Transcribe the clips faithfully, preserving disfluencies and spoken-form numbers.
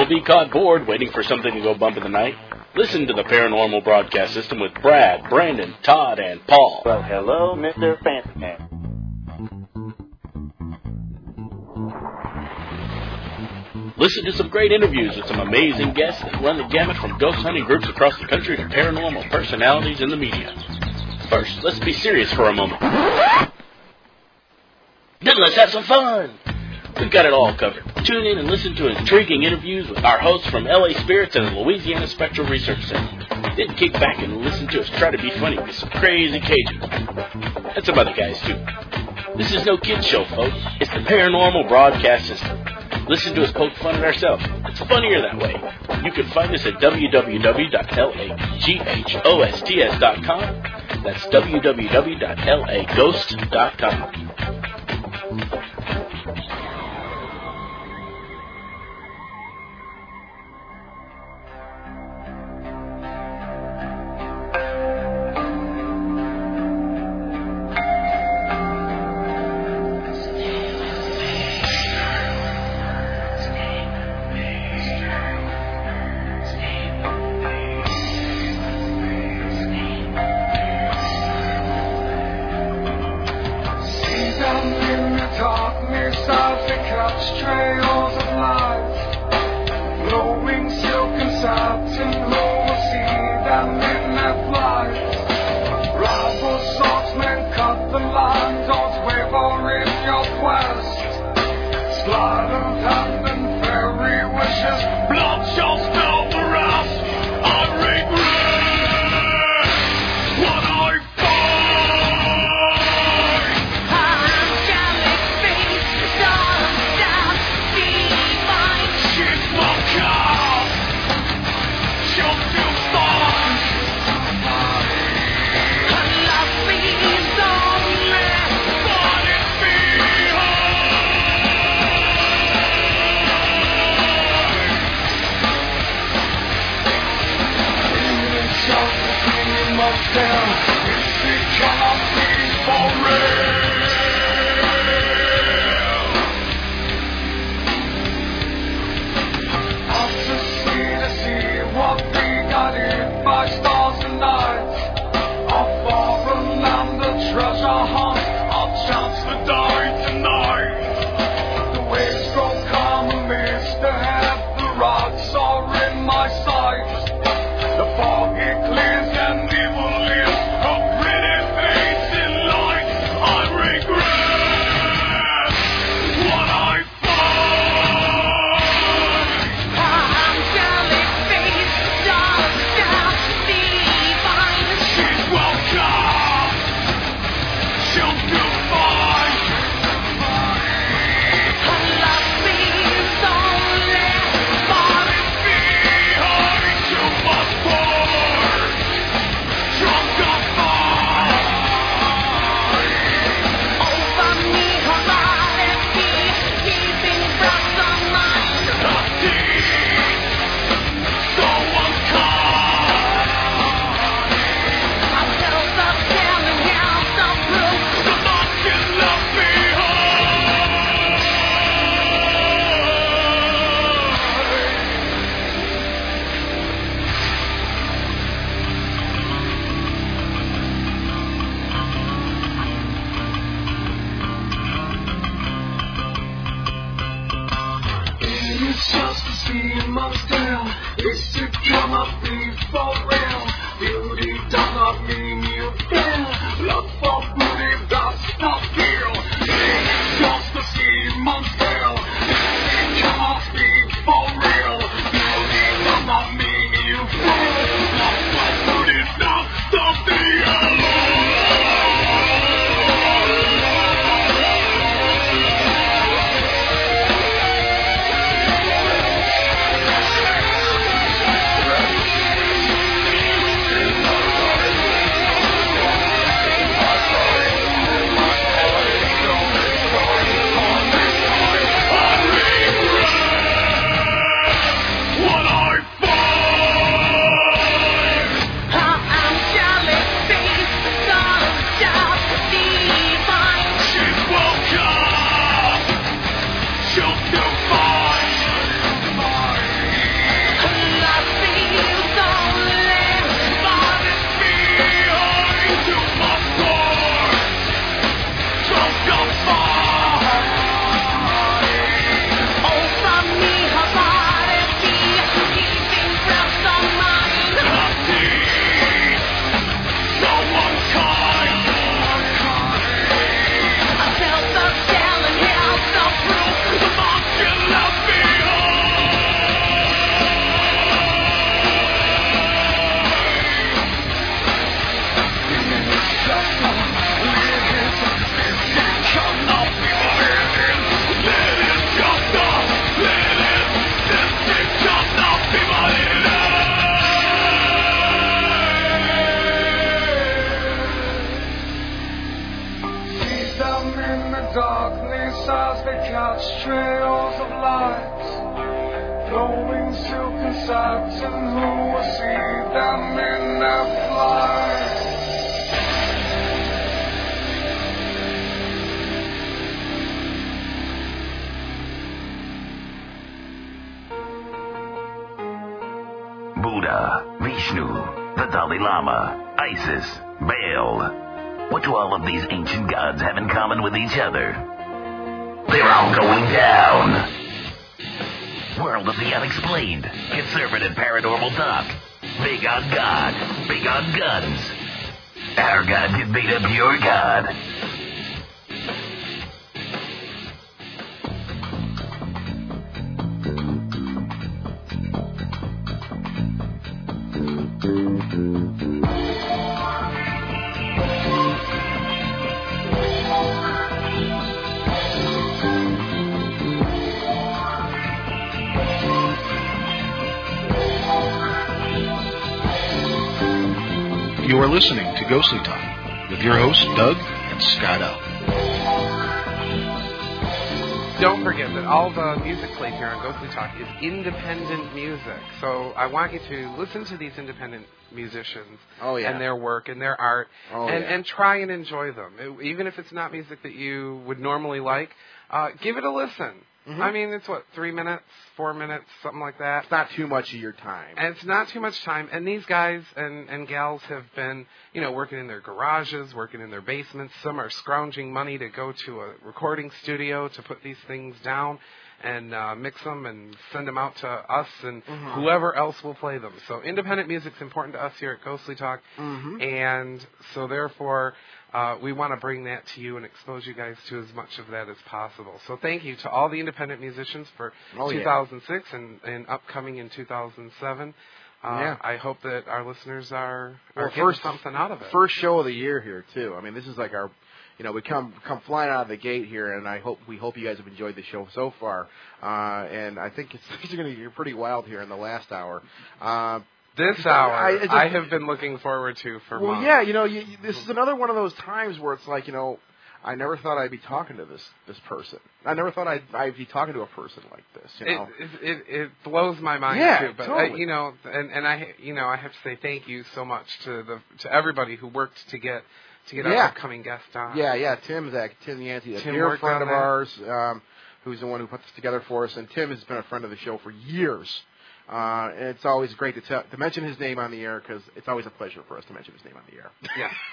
be caught bored waiting for something to go bump in the night? Listen to the Paranormal Broadcast System with Brad, Brandon, Todd, and Paul. Well, hello, Mister Fancy Man. Listen to some great interviews with some amazing guests that run the gamut from ghost hunting groups across the country to paranormal personalities in the media. First, let's be serious for a moment. Then let's have some fun. We've got it all covered. Tune in and listen to intriguing interviews with our hosts from L A Spirits and the Louisiana Spectral Research Center. Then kick back and listen to us try to be funny with some crazy Cajuns. And some other guys, too. This is no kid show, folks. It's the Paranormal Broadcast System. Listen to us poke fun at ourselves. It's funnier that way. You can find us at w w w dot laghosts dot com. That's w w w dot laghost dot com. gods and who will see them in their flight. Buddha, Vishnu, the Dalai Lama, Isis, Baal. What do all of these ancient gods have in common with each other? They're all going down. World of the Unexplained. Conservative paranormal talk. Big on God. Big on guns. Our God can beat up your God. You are listening to Ghostly Talk with your hosts, Doug and Scott L. Don't forget that all the music played here on Ghostly Talk is independent music. So I want you to listen to these independent musicians oh, yeah. and their work and their art oh, and, yeah. and try and enjoy them. It, even if it's not music that you would normally like, uh, give it a listen. Mm-hmm. I mean, it's what, three minutes, four minutes, something like that. It's not too much of your time. And it's not too much time. And these guys and, and gals have been, you know, working in their garages, working in their basements. Some are scrounging money to go to a recording studio to put these things down and uh, mix them and send them out to us and mm-hmm. whoever else will play them. So independent music's important to us here at Ghostly Talk. Mm-hmm. And so therefore... Uh, we want to bring that to you and expose you guys to as much of that as possible. So thank you to all the independent musicians for oh, two thousand six yeah. and, and upcoming in two thousand seven. Uh, yeah. I hope that our listeners are, are well, getting first, something out of it. First show of the year here, too. I mean, this is like our, you know, we come come flying out of the gate here, and I hope we hope you guys have enjoyed the show so far. Uh, and I think it's, things are going to get pretty wild here in the last hour. Uh, This hour, I, just, I have been looking forward to for well, months. yeah, you know, you, you, this is another one of those times where it's like, you know, I never thought I'd be talking to this this person. I never thought I'd, I'd be talking to a person like this. You know, it it, it, it blows my mind yeah, too. But totally. I, you know, and, and I you know I have to say thank you so much to the to everybody who worked to get to get yeah. our upcoming guest on. Yeah, yeah, Tim, Zach, Tim Yancey, a Tim dear friend of that. ours, um, who's the one who put this together for us, and Tim has been a friend of the show for years. Uh, and it's always great to, tell, to mention his name on the air because it's always a pleasure for us to mention his name on the air.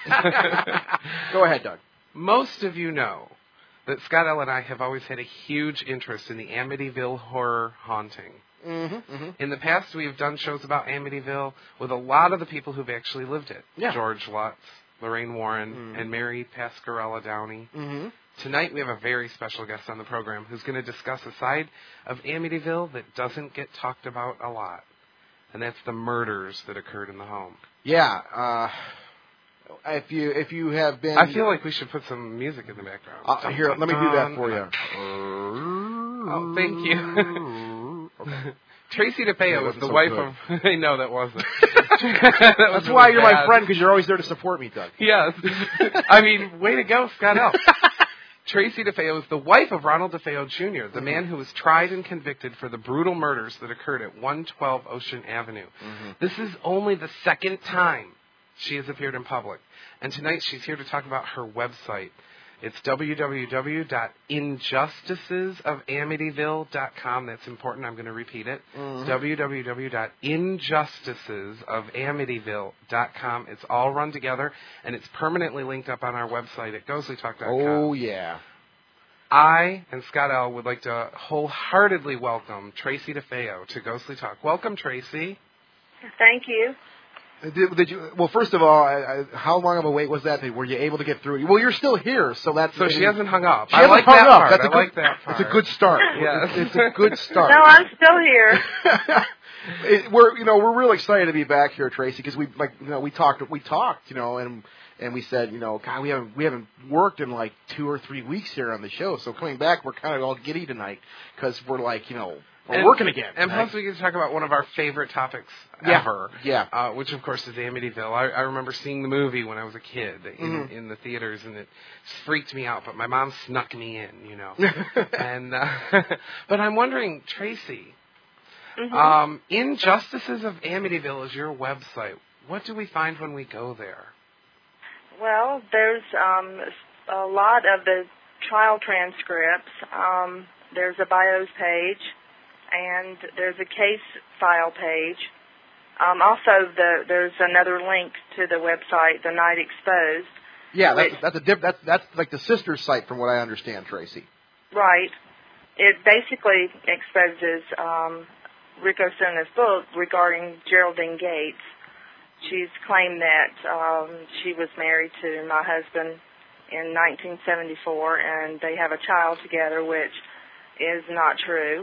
Yeah. Go ahead, Doug. Most of you know that Scott L. and I have always had a huge interest in the Amityville horror haunting. Mm-hmm, mm-hmm. In the past, we've done shows about Amityville with a lot of the people who've actually lived it. Yeah. George Lutz, Lorraine Warren, mm-hmm. and Mary Pasquarella Downey. Mm-hmm. Tonight we have a very special guest on the program who's going to discuss a side of Amityville that doesn't get talked about a lot, and that's the murders that occurred in the home. Yeah. Uh, if you if you have been... I feel like we should put some music in the background. Uh, dun, here, dun, let me do that for you. Oh, thank you. Okay. Tracy DeFeo was the so wife good. of... I know that wasn't. that That's was why really you're bad. my friend, because you're always there to support me, Doug. Yes. I mean, way to go, Scott L. Tracy DeFeo is the wife of Ronald DeFeo Junior, the mm-hmm. man who was tried and convicted for the brutal murders that occurred at one twelve Ocean Avenue. Mm-hmm. This is only the second time she has appeared in public. And tonight she's here to talk about her website. It's w w w dot injustices of amityville dot com. That's important. I'm going to repeat it. Mm-hmm. w w w dot injustices of amityville dot com. It's all run together, and it's permanently linked up on our website at ghostly talk dot com. Oh, yeah. I and Scott L. would like to wholeheartedly welcome Tracy DeFeo to Ghostly Talk. Welcome, Tracy. Thank you. Did, did you? Well, first of all, I, I, how long of a wait was that? Were you able to get through it? Well, you're still here, so that's... So she hasn't hung up. She I hasn't like hung that up. part. That's a I good, like that part. It's a good start. Yes. It's a good start. No, I'm still here. it, we're, you know, we're real excited to be back here, Tracy, because we, like, you know, we talked, we talked, you know, and and we said, you know, God, we haven't we haven't worked in like two or three weeks here on the show, so coming back, we're kind of all giddy tonight because we're like, you know. We're and, working again. And right? plus we get to talk about one of our favorite topics yeah. ever. Yeah. Uh, which, of course, is Amityville. I, I remember seeing the movie when I was a kid in, mm-hmm. in the theaters, and it freaked me out. But my mom snuck me in, you know. and uh, But I'm wondering, Tracy, Mm-hmm. Um, Injustices of Amityville is your website. What do we find when we go there? Well, there's um, a lot of the trial transcripts. Um, there's a bios page, and there's a case file page. Um, also, the, there's another link to the website, The Night Exposed. Yeah, that's which, that's a diff, that's that's like the sister site, from what I understand, Tracy. Right. It basically exposes um, Rick Osuna's book regarding Geraldine Gates. She's claimed that um, she was married to my husband in nineteen seventy-four, and they have a child together, which is not true.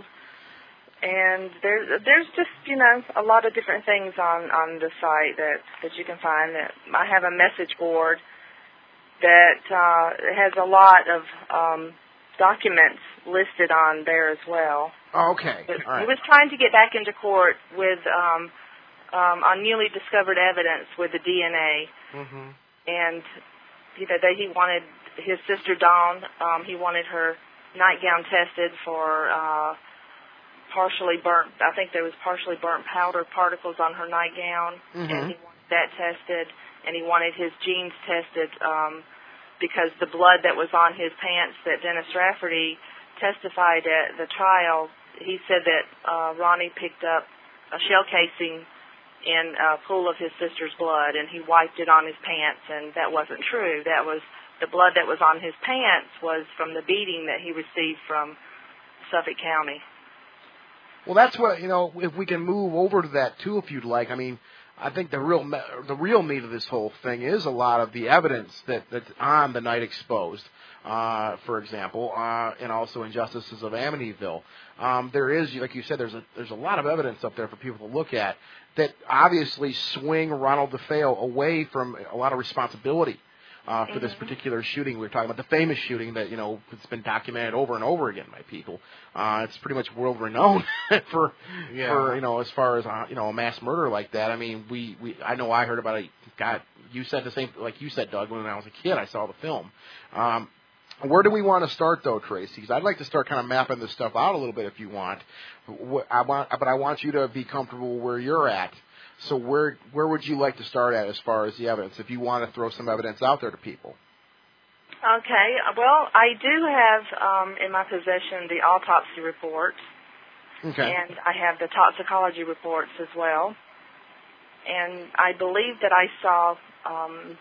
And there's there's just, you know, a lot of different things on, on the site that, that you can find. That I have a message board that uh, has a lot of um, documents listed on there as well. Oh, okay. But All right. he was trying to get back into court with um, um, on newly discovered evidence with the D N A, Mm-hmm. and you know that he wanted his sister Dawn. Um, he wanted her nightgown tested for uh, partially burnt. I think there was partially burnt powder particles on her nightgown, Mm-hmm. and he wanted that tested. And he wanted his genes tested um, because the blood that was on his pants that Dennis Rafferty testified at the trial, he said that uh, Ronnie picked up a shell casing in a pool of his sister's blood, and he wiped it on his pants, and that wasn't true. That was the blood that was on his pants was from the beating that he received from Suffolk County. Well, that's what, you know, if we can move over to that too, if you'd like. I mean, I think the real me- the real meat of this whole thing is a lot of the evidence that, that's on The Night Exposed, uh, for example, uh, and also Injustices of Amityville. Um, there is, like you said, there's a there's a lot of evidence up there for people to look at that obviously swing Ronald DeFeo away from a lot of responsibility uh, for Mm-hmm. this particular shooting. We were talking about the famous shooting that, you know, it's been documented over and over again by people. Uh, it's pretty much world renowned for, Yeah. for, you know, as far as, uh, you know, a mass murder like that. I mean, we, we, I know I heard about it. God, you said the same, like you said, Doug, when I was a kid, I saw the film. Um, where do we want to start, though, Tracy? Because I'd like to start kind of mapping this stuff out a little bit if you want. I want, but I want you to be comfortable where you're at. So where where would you like to start at as far as the evidence, if you want to throw some evidence out there to people? Okay. Well, I do have um, in my possession the autopsy reports, Okay. and I have the toxicology reports as well. And I believe that I saw, um,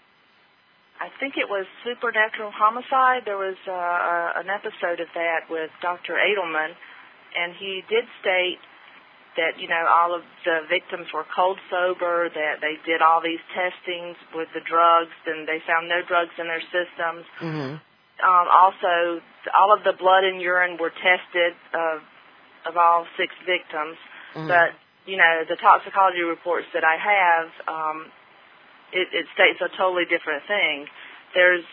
I think it was Supernatural Homicide. There was uh, uh, an episode of that with Doctor Edelman, and he did state that, you know, all of the victims were cold sober, that they did all these testings with the drugs, and they found no drugs in their systems. Mm-hmm. Um, also, all of the blood and urine were tested of, of all six victims. Mm-hmm. But, you know, the toxicology reports that I have, um, it, it states a totally different thing. There's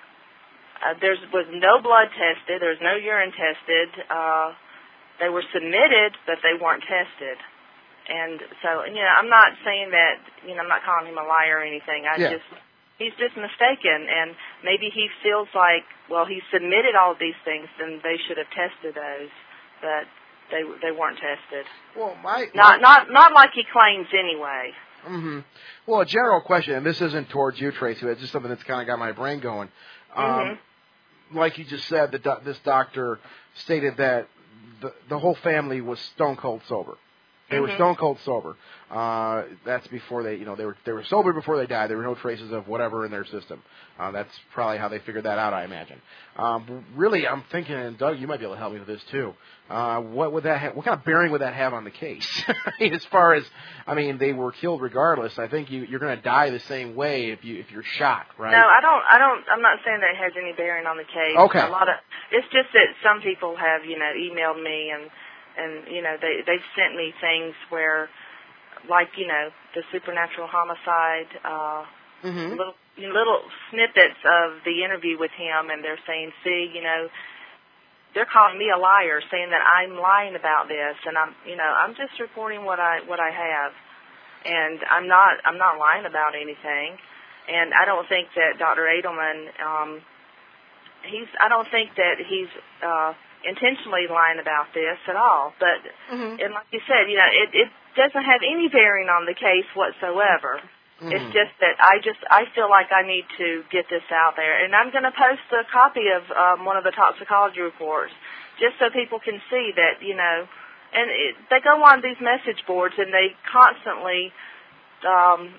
uh, there was no blood tested. There was no urine tested. Uh, They were submitted, but they weren't tested. And so, you know, I'm not saying that, you know, I'm not calling him a liar or anything. I Yeah. just, he's just mistaken. And maybe he feels like, well, he submitted all of these things, and they should have tested those, but they they weren't tested. Well, my, Not not not like he claims anyway. Mm-hmm. Well, a general question, and this isn't towards you, Tracy, but it's just something that's kind of got my brain going. Um, Mm-hmm. Like you just said, the do- this doctor stated that the, the whole family was stone cold sober. They Mm-hmm. were stone cold sober. Uh, that's before they, you know, they were they were sober before they died. There were no traces of whatever in their system. Uh, that's probably how they figured that out, I imagine. Um, really, I'm thinking, and Doug, you might be able to help me with this too. Uh, what would that have, what kind of bearing would that have on the case? As far as, I mean, they were killed regardless. I think you, you're going to die the same way if you if you're shot, right? No, I don't. I don't. I'm not saying that it has any bearing on the case. Okay. A lot of it's just that some people have, you know, emailed me and and you know they they've sent me things where, like, you know, the Supernatural Homicide, uh, Mm-hmm. little little snippets of the interview with him, and they're saying, see, you know, they're calling me a liar, saying that I'm lying about this, and I'm, you know, I'm just reporting what I what I have, and I'm not I'm not lying about anything, and I don't think that Doctor Edelman, um, he's I don't think that he's uh, intentionally lying about this at all. But, Mhm. and like you said, you know, it, it doesn't have any bearing on the case whatsoever. Mhm. It's just that I just, I feel like I need to get this out there. And I'm going to post a copy of um, one of the toxicology reports just so people can see that, you know, and it, they go on these message boards and they constantly um,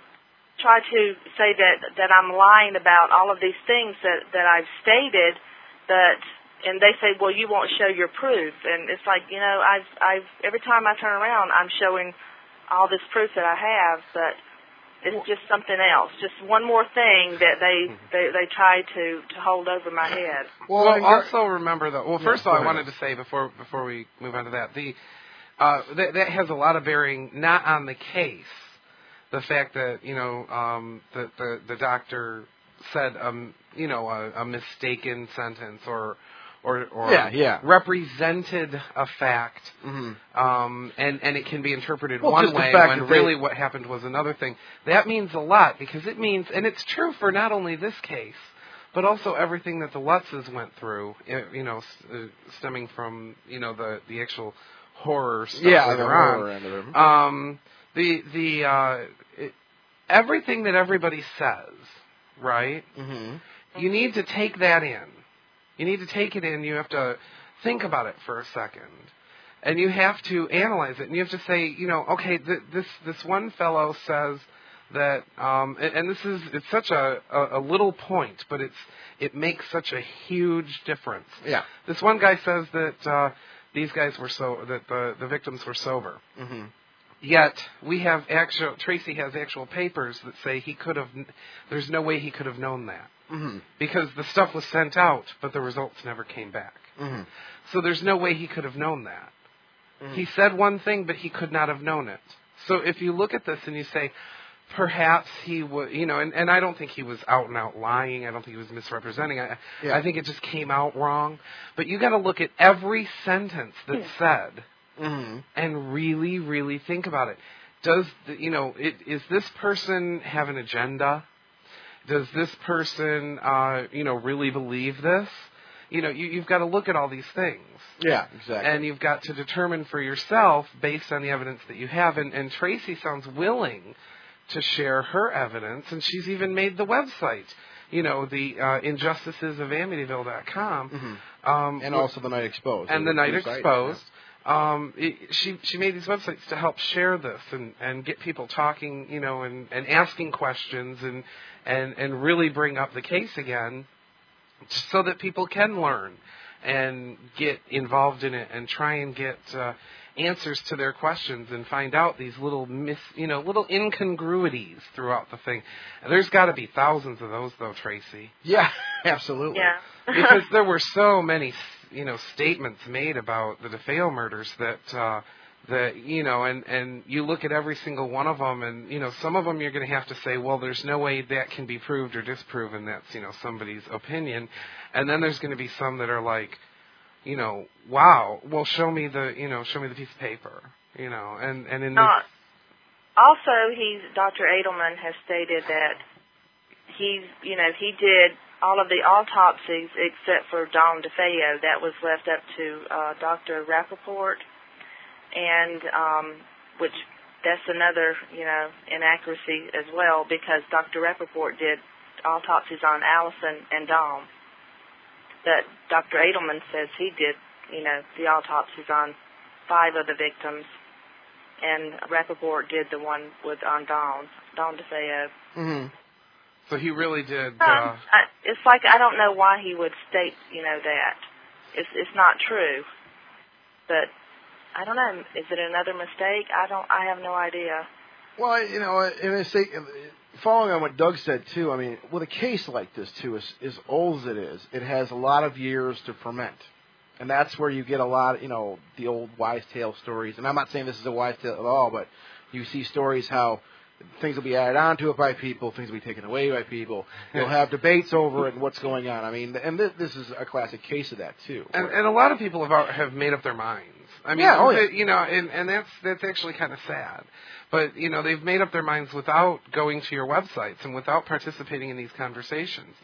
try to say that, that I'm lying about all of these things that, that I've stated, but, and they say, well, you won't show your proof. And it's like, you know, I've, I've, every time I turn around, I'm showing all this proof that I have, but it's just something else, just one more thing that they they, they try to, to hold over my head. Well, Well, also remember though. Well, Yeah, first of all, go I ahead. wanted to say before before we move on to that, the uh, that, that has a lot of bearing not on the case, the fact that you know um, the, the the doctor said um you know a, a mistaken sentence or. Or, or Yeah, yeah. represented a fact, Mhm. um, and, and it can be interpreted Well, one just the way fact when that they- really what happened was another thing. That means a lot because it means, and it's true for not only this case, but also everything that the Lutzes went through, you know, uh, stemming from, you know, the, the actual horror stuff Yeah, later the on. horror end of it. Um, the, the, uh, it, everything that everybody says, right? Mhm. You need to take that in. You need to take it in. You have to think about it for a second, and you have to analyze it. And you have to say, you know, okay, th- this this one fellow says that, um, and, and this is it's such a, a, a little point, but it's it makes such a huge difference. Yeah. This one guy says that uh, these guys were so that the the victims were sober. Mhm. Yet we have actual Tracy has actual papers that say he could have. There's no way he could have known that. Mhm. Because the stuff was sent out, but the results never came back. Mhm. So there's no way he could have known that. Mhm. He said one thing, but he could not have known it. So if you look at this and you say, perhaps he was, you know, and, and I don't think he was out and out lying. I don't think he was misrepresenting. I, Yeah. I think it just came out wrong. But you got to look at every sentence that's said Mhm. and really, really think about it. Does, the, you know, it, is this person have an agenda? Does this person, uh, you know, really believe this? You know, you, you've got to look at all these things. Yeah, exactly. And you've got to determine for yourself based on the evidence that you have. And, and Tracy sounds willing to share her evidence, and she's even made the website, you know, the uh, injustices of Amityville dot com. Mhm. Um, and also the Night Exposed. and the Night Two sites, Exposed. Um, it, she she made these websites to help share this and, and get people talking, you know, and, and asking questions and, and and really bring up the case again, so that people can learn and get involved in it and try and get uh, answers to their questions and find out these little mis, you know, little incongruities throughout the thing. And there's got to be thousands of those, though, Tracy. Yeah, absolutely. Yeah. Because there were so many, you know, statements made about the DeFeo murders that, uh, that you know, and, and you look at every single one of them, and, you know, some of them you're going to have to say, well, there's no way that can be proved or disproven. That's, you know, somebody's opinion. And then there's going to be some that are like, you know, wow, well, show me the, you know, show me the piece of paper, you know, and, and in the... Uh, also, he's Doctor Edelman has stated that he's, you know, he did all of the autopsies except for Dawn DeFeo. That was left up to uh, Doctor Rappaport, and um, which that's another, you know, inaccuracy as well, because Doctor Rappaport did autopsies on Allison and Dawn. But Doctor Edelman says he did, you know, the autopsies on five of the victims, and Rappaport did the one with on Dawn, Dawn DeFeo. Mm-hmm. So he really did... Uh, Uh, I, it's like I don't know why he would state, you know, that. It's it's not true. But I don't know. Is it another mistake? I don't. I have no idea. Well, you know, in a sake, following on what Doug said too, I mean, with a case like this too, as, as old as it is, it has a lot of years to ferment, and that's where you get a lot, you know, the old wise tale stories. And I'm not saying this is a wise tale at all, but you see stories how things will be added onto it by people, things will be taken away by people. You'll have debates over it and what's going on. I mean, and this, this is a classic case of that too. And, and a lot of people have al- have made up their minds. I mean, Yeah, oh, yeah. you know, and, and that's that's actually kind of sad. But you know, they've made up their minds without going to your websites and without participating in these conversations.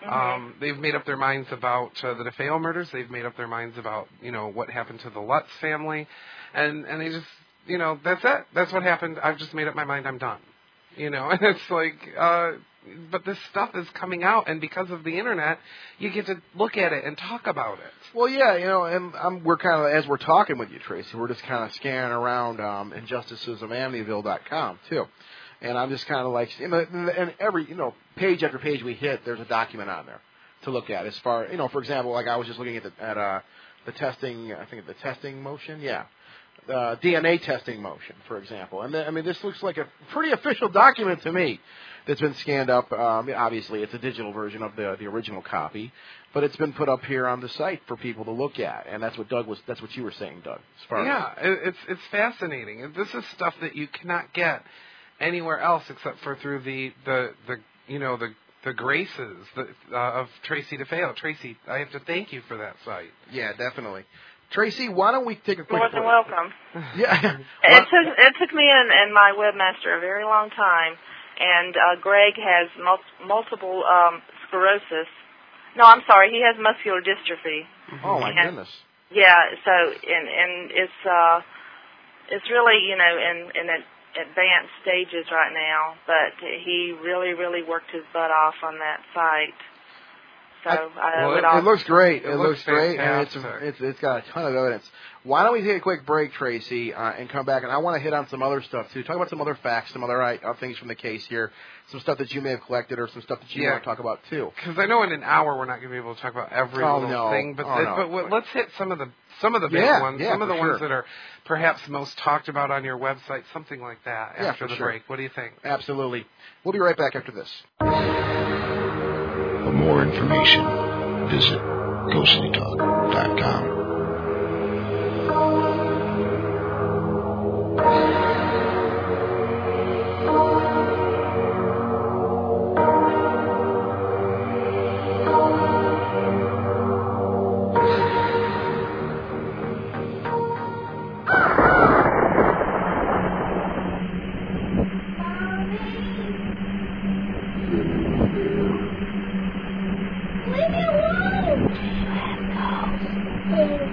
Um, they've made up their minds about uh, the DeFeo murders. They've made up their minds about, you know, what happened to the Lutz family. And, and they just, you know, that's it. That's what happened. I've just made up my mind. I'm done. You know, and it's like, uh, but this stuff is coming out, and because of the internet, you get to look at it and talk about it. Well, yeah, you know, and I'm, we're kind of, as we're talking with you, Tracy, we're just kind of scanning around um, injustices of Amityville dot com, too. And I'm just kind of like, you know, and every, you know, page after page we hit, there's a document on there to look at. As far, you know, for example, like I was just looking at the, at uh, the testing, I think the testing motion, yeah, uh, D N A testing motion, for example. And the, I mean, this looks like a pretty official document to me that's been scanned up. Um, obviously, it's a digital version of the the original copy, but it's been put up here on the site for people to look at. And that's what Doug was. That's what you were saying, Doug. As far yeah, as it's it's fascinating. And this is stuff that you cannot get anywhere else except for through the the, the you know the the graces the, uh, of Tracy DeFeo. Tracy, I have to thank you for that site. Yeah, definitely. Tracy, why don't we take a quick More than welcome. Yeah. It took it took me and, and my webmaster a very long time, and uh, Greg has mul- multiple um, sclerosis. No, I'm sorry, he has muscular dystrophy. Oh my and, goodness. Yeah, so and and it's uh it's really you know in in an advanced stages right now, but he really really worked his butt off on that site. So I, I well, would it, also, it looks great. It, It looks, looks great, and it's, fantastic. it's it's got a ton of evidence. Why don't we take a quick break, Tracy, uh, and come back? And I want to hit on some other stuff too. Talk about some other facts, some other uh, things from the case here, some stuff that you may have collected, or some stuff that you Yeah. want to talk about too. Because I know in an hour we're not going to be able to talk about every Oh, little no. thing, but Oh, it- no. but w- let's hit some of the some of the big Yeah, ones, yeah, some of the for ones sure. that are perhaps most talked about on your website, something like that. Yeah, After for the sure. break, what do you think? Absolutely. We'll be right back after this. For more information, visit ghostly talk dot com. Leave me alone! Do you have ghosts?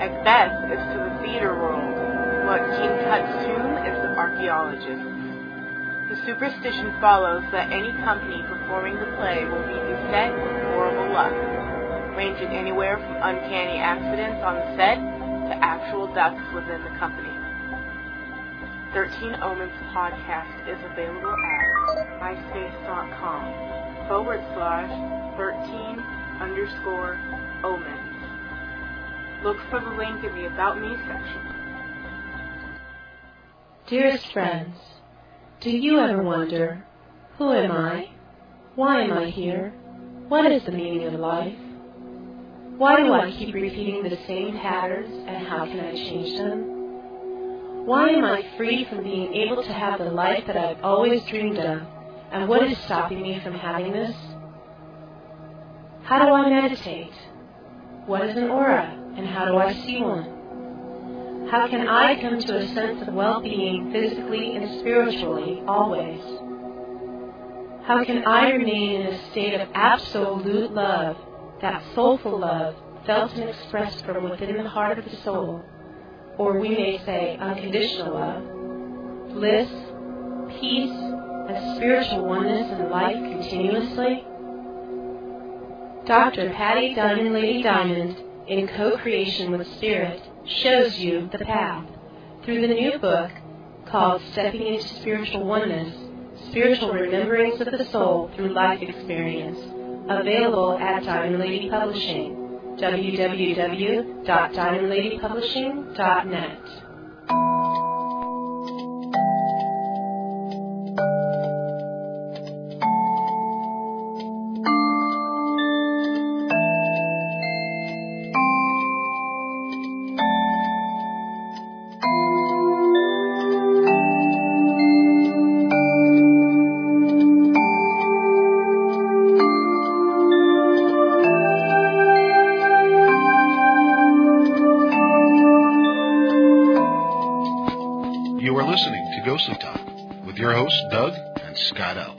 Macbeth is to the theater world what King Tut's tomb is to archaeologists. The superstition follows that any company performing the play will be beset with horrible luck, ranging anywhere from uncanny accidents on the set to actual deaths within the company. thirteen Omens podcast is available at myspace.com forward slash 13 underscore omens. Look for the link in the About Me section. Dearest friends, do you ever wonder, who am I? Why am I here? What is the meaning of life? Why do I keep repeating the same patterns, and how can I change them? Why am I free from being able to have the life that I've always dreamed of, and what is stopping me from having this? How do I meditate? What is an aura, and how do I see one? How can I come to a sense of well-being physically and spiritually always? How can I remain in a state of absolute love, that soulful love felt and expressed from within the heart of the soul, or we may say unconditional love, bliss, peace, and spiritual oneness in life continuously? Doctor Patty Diamond Lady Diamond, in co-creation with Spirit, shows you the path through the new book called Stepping into Spiritual Oneness, Spiritual Rememberings of the Soul Through Life Experience, available at Diamond Lady Publishing, w w w dot diamond lady publishing dot net. Ghostly Talk with your hosts, Doug and Scott L.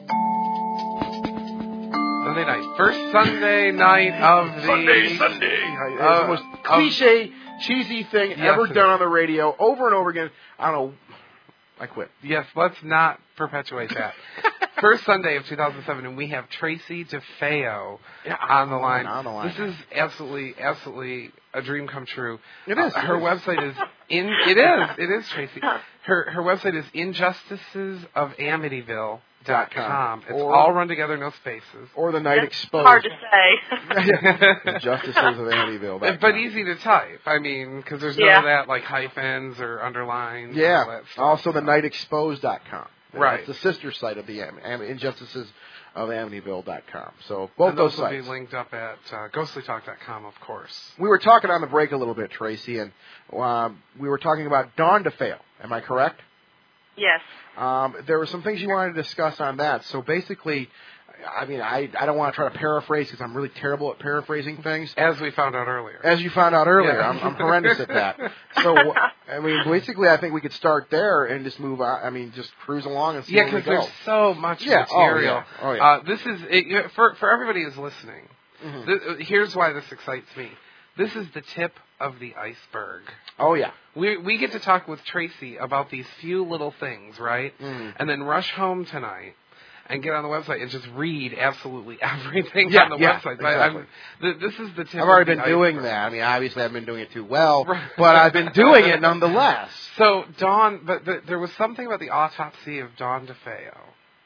Sunday night. First Sunday night of the... Sunday, Sunday. It's Uh, the most cliche, cheesy thing Yes, ever it done is. on the radio over and over again. I don't know. I quit. Yes, let's not perpetuate that. First Sunday of two thousand seven, and we have Tracy DeFeo Yeah, on the line. on the line. This is absolutely, absolutely a dream come true. It is. Uh, her It is. website is in. It is. It is Tracy. Her her website is injustices of amityville dot com. It's Or- all run together, no spaces. Or the night That's exposed. hard to say. The Justices of Amityville. dot com. But easy to type. I mean, because there's none Yeah. of that like hyphens or underlines. And all Yeah. that stuff. Also the night exposed dot com. Right. It's the sister site of the Am- Am- Injustices of Amityville dot com. So both and those those will sites. be linked up at uh, ghostly talk dot com, of course. We were talking on the break a little bit, Tracy, and um, we were talking about Dawn DeFeo. Am I correct? Yes. Um, there were some things you wanted to discuss on that. So basically, I mean, I, I don't want to try to paraphrase because I'm really terrible at paraphrasing things. As we found out earlier. As you found out earlier, Yeah. I'm, I'm horrendous at that. So, I mean, basically, I think we could start there and just move on. I mean, just cruise along and see Yeah, where we because go. there's so much Yeah, oh, material. yeah, oh, yeah. Uh, this is it, you know, for for everybody who's listening. Mhm. Th- here's why this excites me. This is the tip of the iceberg. Oh, yeah. We we get to talk with Tracy about these few little things, right? Mhm. And then rush home tonight and get on the website and just read absolutely everything Yeah, on the yeah, website. exactly. I'm, th- this is the tip. I've already of the been doing iceberg. that. I mean, obviously, I haven't been doing it too well, Right. but I've been doing it nonetheless. So Dawn, but the, there was something about the autopsy of Dawn DeFeo.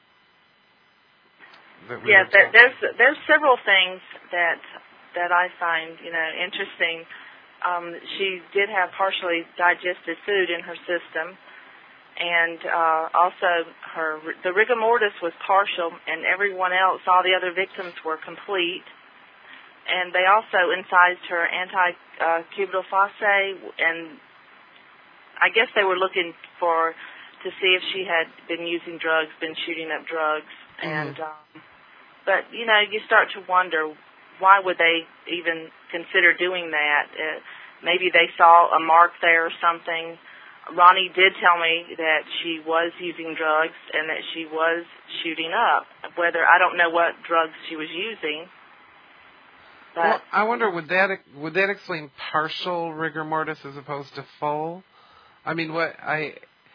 that we Yeah, were there, talking- there's there's several things that that I find you know interesting. Um, she did have partially digested food in her system, and uh, also her the rigor mortis was partial, and everyone else, all the other victims, were complete. And they also incised her anti-cubital fossae, and I guess they were looking for to see if she had been using drugs, been shooting up drugs, and um, but you know you start to wonder why would they even consider doing that? Uh, maybe they saw a mark there or something. Ronnie did tell me that she was using drugs and that she was shooting up. Whether I don't know what drugs she was using. But well, I wonder would that would that explain partial rigor mortis as opposed to full? I mean, what I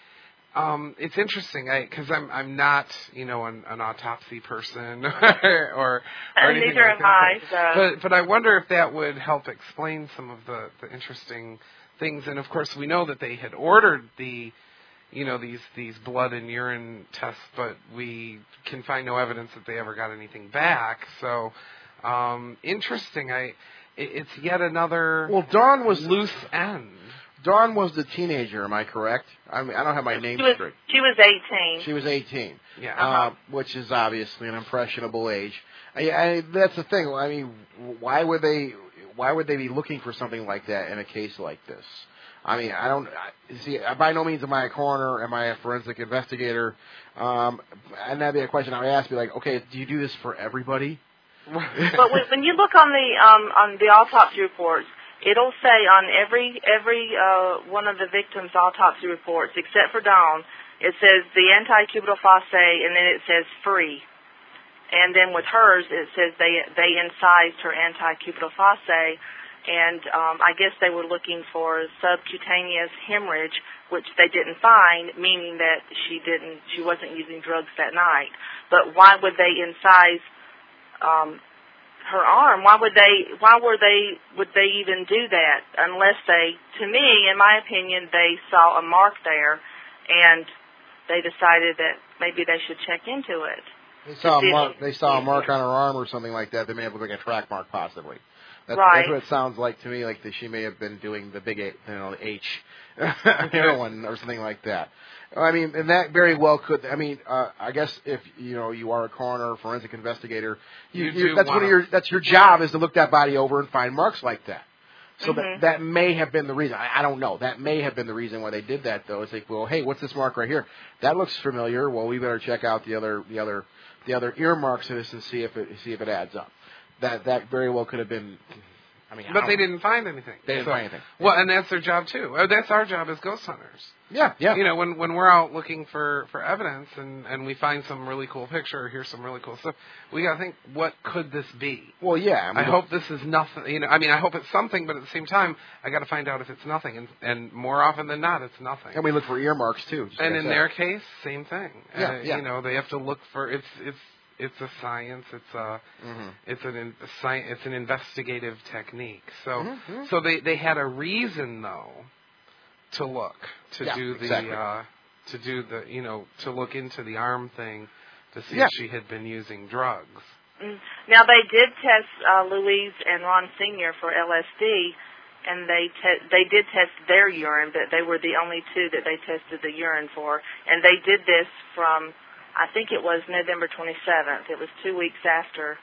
um, it's interesting because I'm I'm not you know an, an autopsy person or or anything neither like am I. that. So. But but I wonder if that would help explain some of the, the interesting things. And of course, we know that they had ordered the you know these these blood and urine tests, but we can find no evidence that they ever got anything back. So um, interesting. I it, it's yet another well, Dawn was loose end. Dawn was the teenager, am I correct? I mean, I don't have my name she was, straight. She was eighteen. She was eighteen. Yeah. Uh, Uh-huh. which is obviously an impressionable age. I, I, that's the thing. I mean, why would they? Why would they be looking for something like that in a case like this? I mean, I don't I, see. By no means am I a coroner. Am I a forensic investigator? Um, and that'd be a question I would ask. Be like, okay, do you do this for everybody? But when, when you look on the um, on the autopsy reports, it'll say on every every uh, one of the victims' autopsy reports, except for Dawn, it says the anti-cubital fossae, and then it says free. And then with hers, it says they they incised her anti-cubital fossae, and um, I guess they were looking for subcutaneous hemorrhage, which they didn't find, meaning that she didn't she wasn't using drugs that night. But why would they incise um, her arm? Why would they? Why were they? Would they even do that? Unless they, to me, in my opinion, they saw a mark there, and they decided that maybe they should check into it. They saw a mark. They saw a mark on her arm or something like that. They may have looked like a track mark, possibly. That's, right. That's what it sounds like to me. Like that she may have been doing the big, you know, H heroin or something like that. I mean, and that very well could. I mean, uh, I guess if you know you are a coroner, forensic investigator, you, You you, do that's one of wanna- your that's your job is to look that body over and find marks like that. So Mhm. that that may have been the reason. I, I don't know. That may have been the reason why they did that, though. It's like, well, hey, what's this mark right here? That looks familiar. Well, we better check out the other the other the other earmarks of this and see if it see if it adds up. That that very well could have been. I mean, I But don't they know. didn't find anything. They didn't So- find anything. Well, and that's their job too. Uh, That's our job as ghost hunters. Yeah, yeah. You know, when when we're out looking for, for evidence and, and we find some really cool picture or hear some really cool stuff, we got to think, what could this be? Well, yeah. I, mean, I hope this is nothing. You know, I mean, I hope it's something, but at the same time, I got to find out if it's nothing. And and more often than not, it's nothing. And we look for earmarks too. just And like I in said. their case, same thing. Yeah, uh, yeah. You know, they have to look for it's it's it's a science. It's a Mhm. it's an in, a sci- it's an investigative technique. So Mhm. so they they had a reason though to look to Yeah, do the exactly. uh, to do the you know to look into the arm thing to see Yeah. if she had been using drugs. Mm. Now they did test uh, Louise and Ron Senior for L S D, and they te- they did test their urine, but they were the only two that they tested the urine for, and they did this from I think it was November twenty-seventh. It was two weeks after,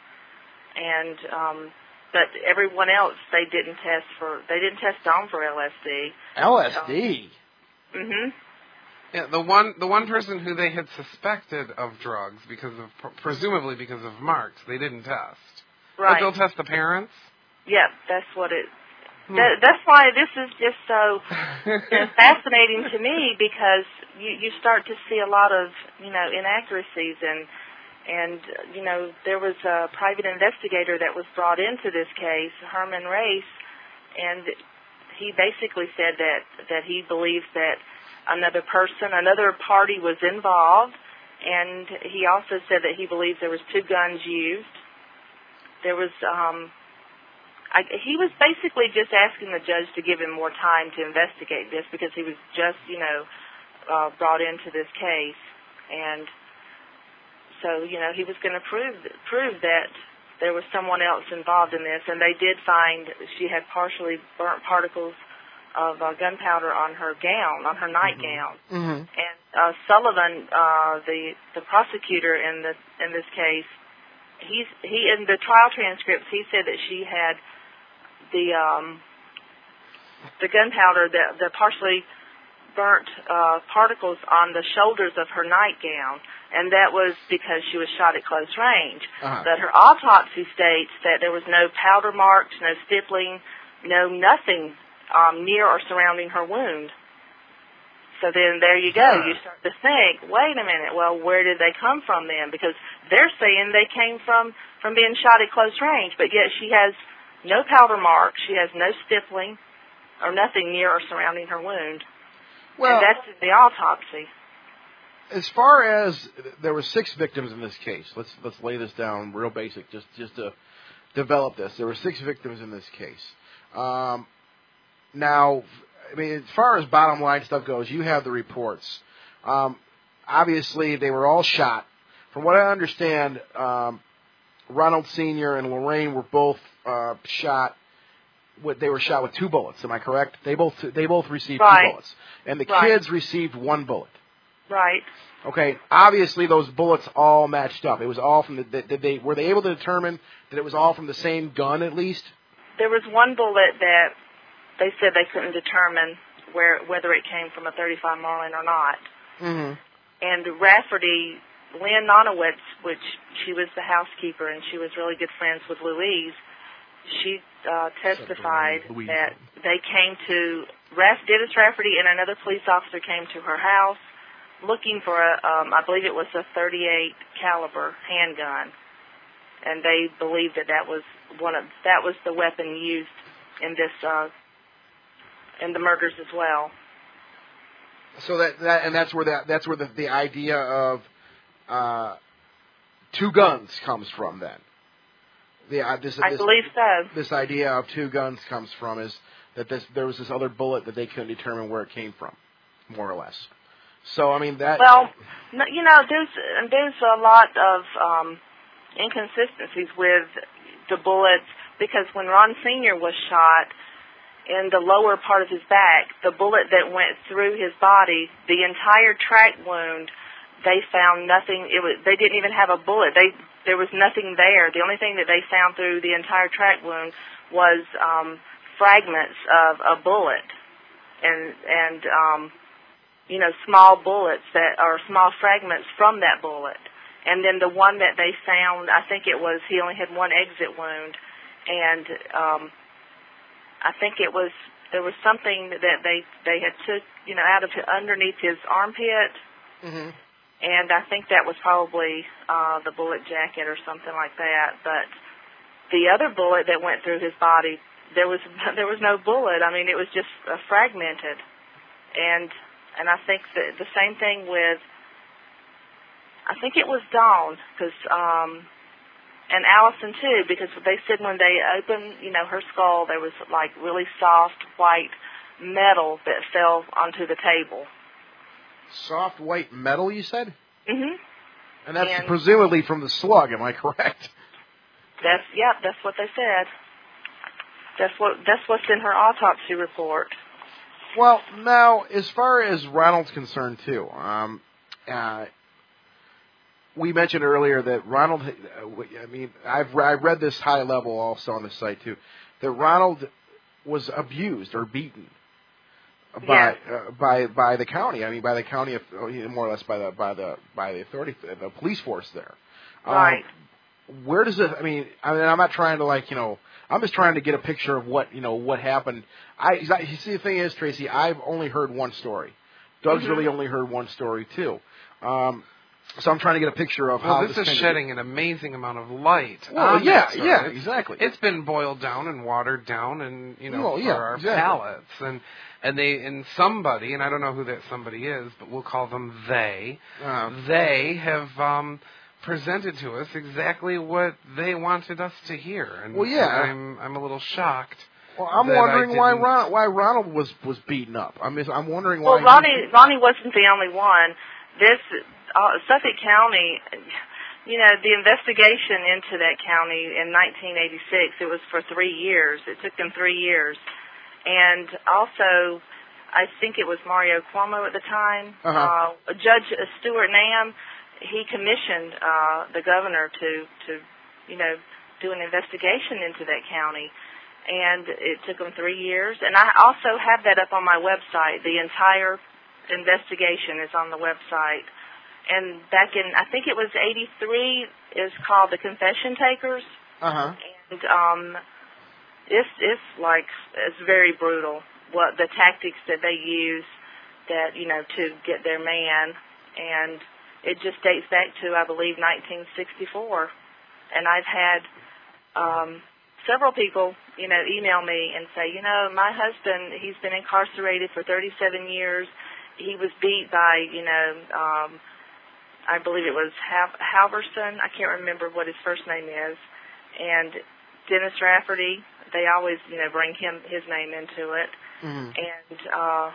and um, but everyone else they didn't test for. They didn't test Dawn for L S D. L S D. Mhm. Yeah, the one the one person who they had suspected of drugs because of presumably because of marks, they didn't test. Right. But they'll test the parents. Yep, that's what it. Hmm. That, that's why this is just so fascinating to me, because you you start to see a lot of you know inaccuracies, and and you know there was a private investigator that was brought into this case, Herman Race, and he basically said that that he believes that another person, another party was involved, and he also said that he believes there was two guns used. There was. Um, I, he was basically just asking the judge to give him more time to investigate this, because he was just, you know, uh, brought into this case, and so, you know, he was going to prove prove that there was someone else involved in this, and they did find she had partially burnt particles of uh, gunpowder on her gown, on her nightgown, Mm-hmm. and uh, Sullivan, uh, the the prosecutor in this in this case, he's he in the trial transcripts he said that she had the um, the gunpowder, the, the partially burnt uh, particles on the shoulders of her nightgown, and that was because she was shot at close range. Uh-huh. But her autopsy states that there was no powder marks, no stippling, no nothing um, near or surrounding her wound. So then there you go. You start to think, wait a minute, well, where did they come from then? Because they're saying they came from, from being shot at close range, but yet she has no powder mark. She has no stippling or nothing near or surrounding her wound. Well, and that's in the autopsy. As far as there were six victims in this case, let's let's lay this down real basic, just just to develop this. There were six victims in this case. Um, now, I mean, as far as bottom line stuff goes, you have the reports. Um, obviously, they were all shot. From what I understand, um, Ronald Senior and Lorraine were both uh, shot. With, they were shot with two bullets. Am I correct? They both they both received right. two bullets, and the right. kids received one bullet. Right. Okay. Obviously, those bullets all matched up. It was all from the. Did they were they able to determine that it was all from the same gun at least? There was one bullet that they said they couldn't determine where whether it came from a thirty-five Marlin or not. Mm-hmm. And Rafferty, Lynn Nonowitz, which she was the housekeeper and she was really good friends with Louise, she uh, testified that they came to, Raff, Dennis Rafferty and another police officer came to her house looking for a, um, I believe it was a thirty-eight caliber handgun, and they believed that that was one of that was the weapon used in this uh, in the murders as well. So that, that and that's where that that's where the, the idea of uh, two guns comes from. Then, the uh, this, I this, believe so. This idea of two guns comes from is that this there was this other bullet that they couldn't determine where it came from, more or less. So I mean that. Well, no, you know, there's there's a lot of um, inconsistencies with the bullets because when Ron Senior was shot in the lower part of his back, the bullet that went through his body, the entire tract wound, they found nothing. It was they didn't even have a bullet. They there was nothing there. The only thing that they found through the entire tract wound was um, fragments of a bullet and and. Um, you know, small bullets that are small fragments from that bullet. And then the one that they found, I think it was, he only had one exit wound. And um, I think it was, there was something that they, they had took, you know, out of underneath his armpit. Mm-hmm. And I think that was probably uh, the bullet jacket or something like that. But the other bullet that went through his body, there was, there was no bullet. I mean, it was just uh, fragmented. And And I think that the same thing with, I think it was Dawn, because, um, and Allison too, because they said when they opened, you know, her skull, there was like really soft white metal that fell onto the table. Soft white metal, you said? Mm-hmm. And that's and presumably from the slug, am I correct? That's, yeah, that's what they said. That's what, that's what's in her autopsy report. Well, now, as far as Ronald's concerned, too, um, uh, we mentioned earlier that Ronald, I mean, I've I read this high level also on the site, too, that Ronald was abused or beaten by yeah. uh, by by the county. I mean, by the county, more or less by the by the by the authority, the police force there. Right. Um, where does it? I mean, I mean, I'm not trying to like you know. I'm just trying to get a picture of what you know what happened. I you see the thing is, Tracy, I've only heard one story. Doug's mm-hmm. really only heard one story too. Um, so I'm trying to get a picture of well, how this, this is shedding an amazing amount of light. Well, on yeah, that story. yeah, it's, exactly. It's been boiled down and watered down, and you know, well, for yeah, our exactly. palates, and and they and somebody, and I don't know who that somebody is, but we'll call them they. Uh, they have. Um, presented to us exactly what they wanted us to hear, and well, yeah, I'm I'm a little shocked. Well, I'm that wondering why didn't... Ron, why Ronald was was beaten up. I mean, I'm wondering well, why. Well, Ronnie he... Ronnie wasn't the only one. This uh, Suffolk County, you know, the investigation into that county in nineteen eighty-six. It was for three years. It took them three years, and also, I think it was Mario Cuomo at the time. Uh-huh. Uh, Judge Stuart Nam. He commissioned uh, the governor to, to, you know, do an investigation into that county, and it took him three years. And I also have that up on my website. The entire investigation is on the website. And back in, I think it was eighty-three, is called the Confession Takers. Uh-huh. And um, it's it's like it's very brutal. What the tactics that they use, that you know, to get their man and. It just dates back to, I believe, nineteen sixty-four. And I've had um, several people, you know, email me and say, you know, my husband, he's been incarcerated for thirty-seven years. He was beat by, you know, um, I believe it was Hal- Halverson. I can't remember what his first name is. And Dennis Rafferty, they always, you know, bring him his name into it. Mm-hmm. And uh,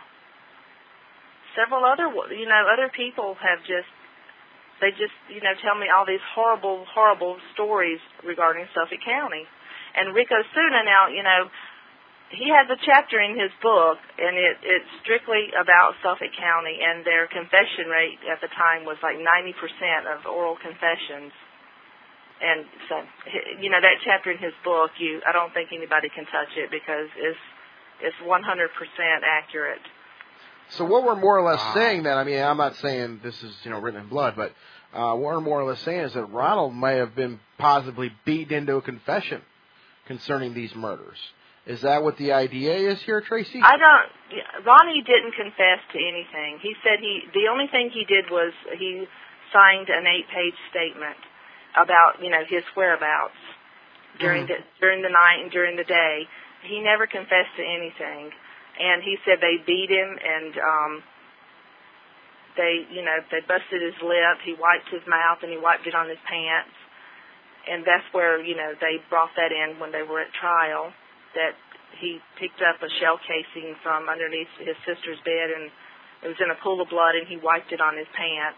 several other, you know, other people have just, they just, you know, tell me all these horrible, horrible stories regarding Suffolk County. And Rick Osuna now, you know, he has a chapter in his book, and it, it's strictly about Suffolk County, and their confession rate at the time was like ninety percent of oral confessions. And so, you know, that chapter in his book, you, I don't think anybody can touch it because it's, it's one hundred percent accurate. So what we're more or less saying then, I mean, I'm not saying this is, you know, written in blood, but uh, what we're more or less saying is that Ronald may have been possibly beaten into a confession concerning these murders. Is that what the idea is here, Tracy? I don't, Ronnie didn't confess to anything. He said he, the only thing he did was he signed an eight-page statement about, you know, his whereabouts during Mm-hmm. the, during the night and during the day. He never confessed to anything. And he said they beat him and um, they, you know, they busted his lip. He wiped his mouth and he wiped it on his pants. And that's where, you know, they brought that in when they were at trial, that he picked up a shell casing from underneath his sister's bed and it was in a pool of blood and he wiped it on his pants.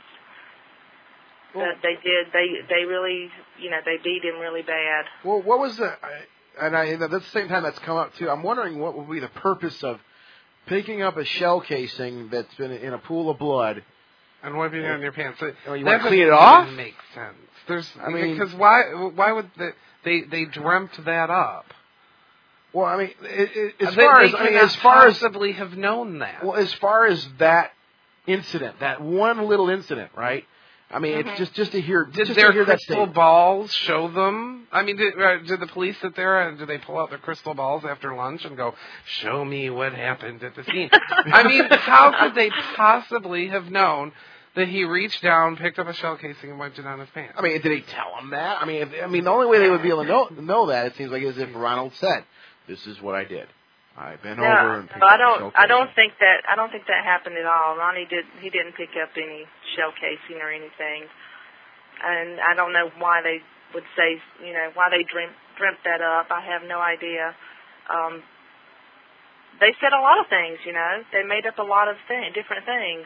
Well, but they did, they, they really, you know, they beat him really bad. Well, what was the, and I, at the same time that's come up too, I'm wondering what would be the purpose of picking up a shell casing that's been in a pool of blood and wiping it on your pants. So oh, you that want to clean it doesn't off? Make sense. There's, I mean, because why? Why would they? They, they dreamt that up. Well, I mean, it, it, as they, far they as I mean, cannot as far as possibly have known that. Well, as far as that incident, that one little incident, right? I mean, Mm-hmm. it's just just to hear. Did just their to hear that crystal statement. balls show them? I mean, did, uh, did the police sit there and did they pull out their crystal balls after lunch and go, "Show me what happened at the scene"? I mean, how could they possibly have known that he reached down, picked up a shell casing, and wiped it on his pants? I mean, did he tell him that? I mean, if, I mean, the only way they would be able to know know that, it seems like, is if Ronald said, "This is what I did. I bent No, over and picked no, up I a don't. shell I don't casing." think that. I don't think that happened at all. Ronnie did. He didn't pick up any shell casing or anything, and I don't know why they would say. You know, why they dreamt dreamt that up. I have no idea. Um, they said a lot of things. You know, they made up a lot of thing, different things.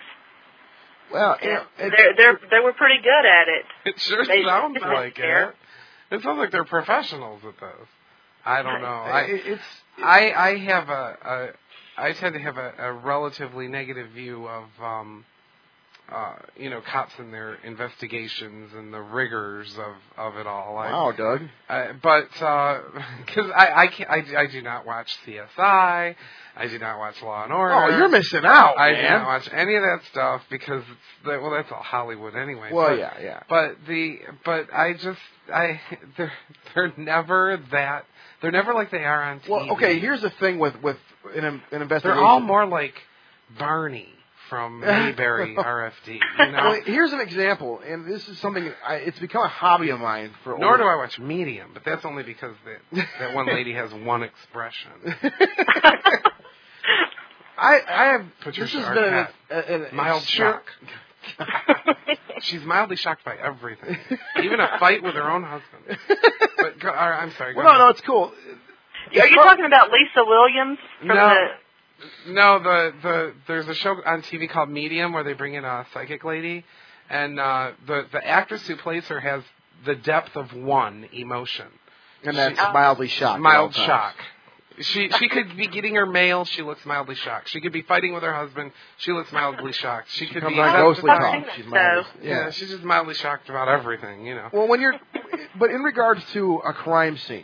Well, And it, it, they're they're they were pretty good at it. It sure They sounds didn't like care. it. It sounds like they're professionals at this. I don't know. I it, it's I I have a, a I tend to have a, a relatively negative view of um uh you know cops and their investigations and the rigors of, of it all. I, wow, Doug. I, but because I I, can't, I I do not watch C S I. I do not watch Law and Order. Oh, you're missing out, I man. do not watch any of that stuff because it's that, well, that's all Hollywood anyway. Well, but, yeah, yeah. But the but I just I they're they're never that they're never like they are on T V. Well, okay. Here's the thing with with an, an investigation. They're all more like Barney from Mayberry R F D. You know. Well, here's an example, and this is something I, it's become a hobby of mine for. Nor over, do I watch Medium, but that's only because that that one lady has one expression. I, I have. Patricia this has been an, Arquette. an, an Mild extra- shock. She's mildly shocked by everything, even a fight with her own husband. But go, all right, I'm sorry. Go Well, no, ahead. no, it's cool. Are you talking about Lisa Williams from No. the? No, the the there's a show on T V called Medium where they bring in a psychic lady, and uh, the the actress who plays her has the depth of one emotion. And that's She- mildly shocked. at all Mild times. shock. She she could be getting her mail. She looks mildly shocked. She could be fighting with her husband. She looks mildly shocked. She, She could comes be on Oh, ghostly I've talk. seen that She's show. mildly, yeah. yeah. She's just mildly shocked about everything. You know. Well, when you're, but in regards to a crime scene,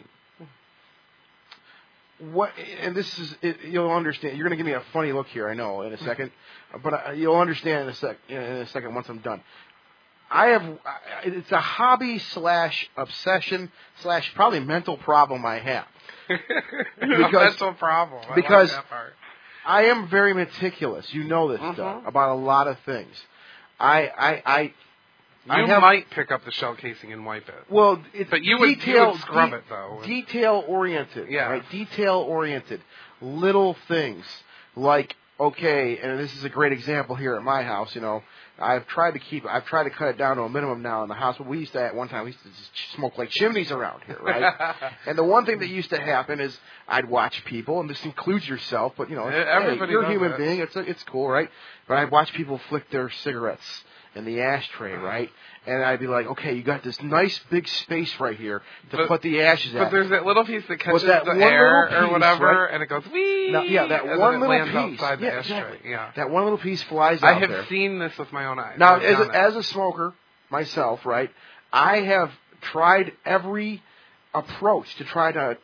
what? And this is, it, you'll understand. You're going to give me a funny look here, I know, in a second, but uh, you'll understand in a sec. In a second, once I'm done. I have. I- It's a hobby slash obsession slash probably mental problem I have. A mental problem. I because like that part. I am very meticulous. You know this, Mhm. Doug, about a lot of things. I, I, I, I You have, might pick up the shell casing and wipe it. Well, it's But you would, detail, you would scrub de- it, though. Detail oriented. Yeah. Right? Detail oriented. Little things. Like, okay, and this is a great example here at my house, you know, I've tried to keep, I've tried to cut it down to a minimum now in the house, but we used to, at one time, we used to just smoke like chimneys around here, right? And the one thing that used to happen is I'd watch people, and this includes yourself, but, you know, hey, Everybody you're a does human that. being, it's it's cool, right? But I'd watch people flick their cigarettes in the ashtray, right? And I'd be like, okay, you got this nice big space right here to But- put the ashes at. But there's that little piece that catches that the one air little or piece, whatever, right? and it goes wee. Now, yeah, that and one then it little lands piece. outside the Yeah, ashtray. exactly. Yeah. That one little piece flies I out have there. seen this with my own eyes. Now, I've as done a, it. as a smoker myself, right, I have tried every approach to try to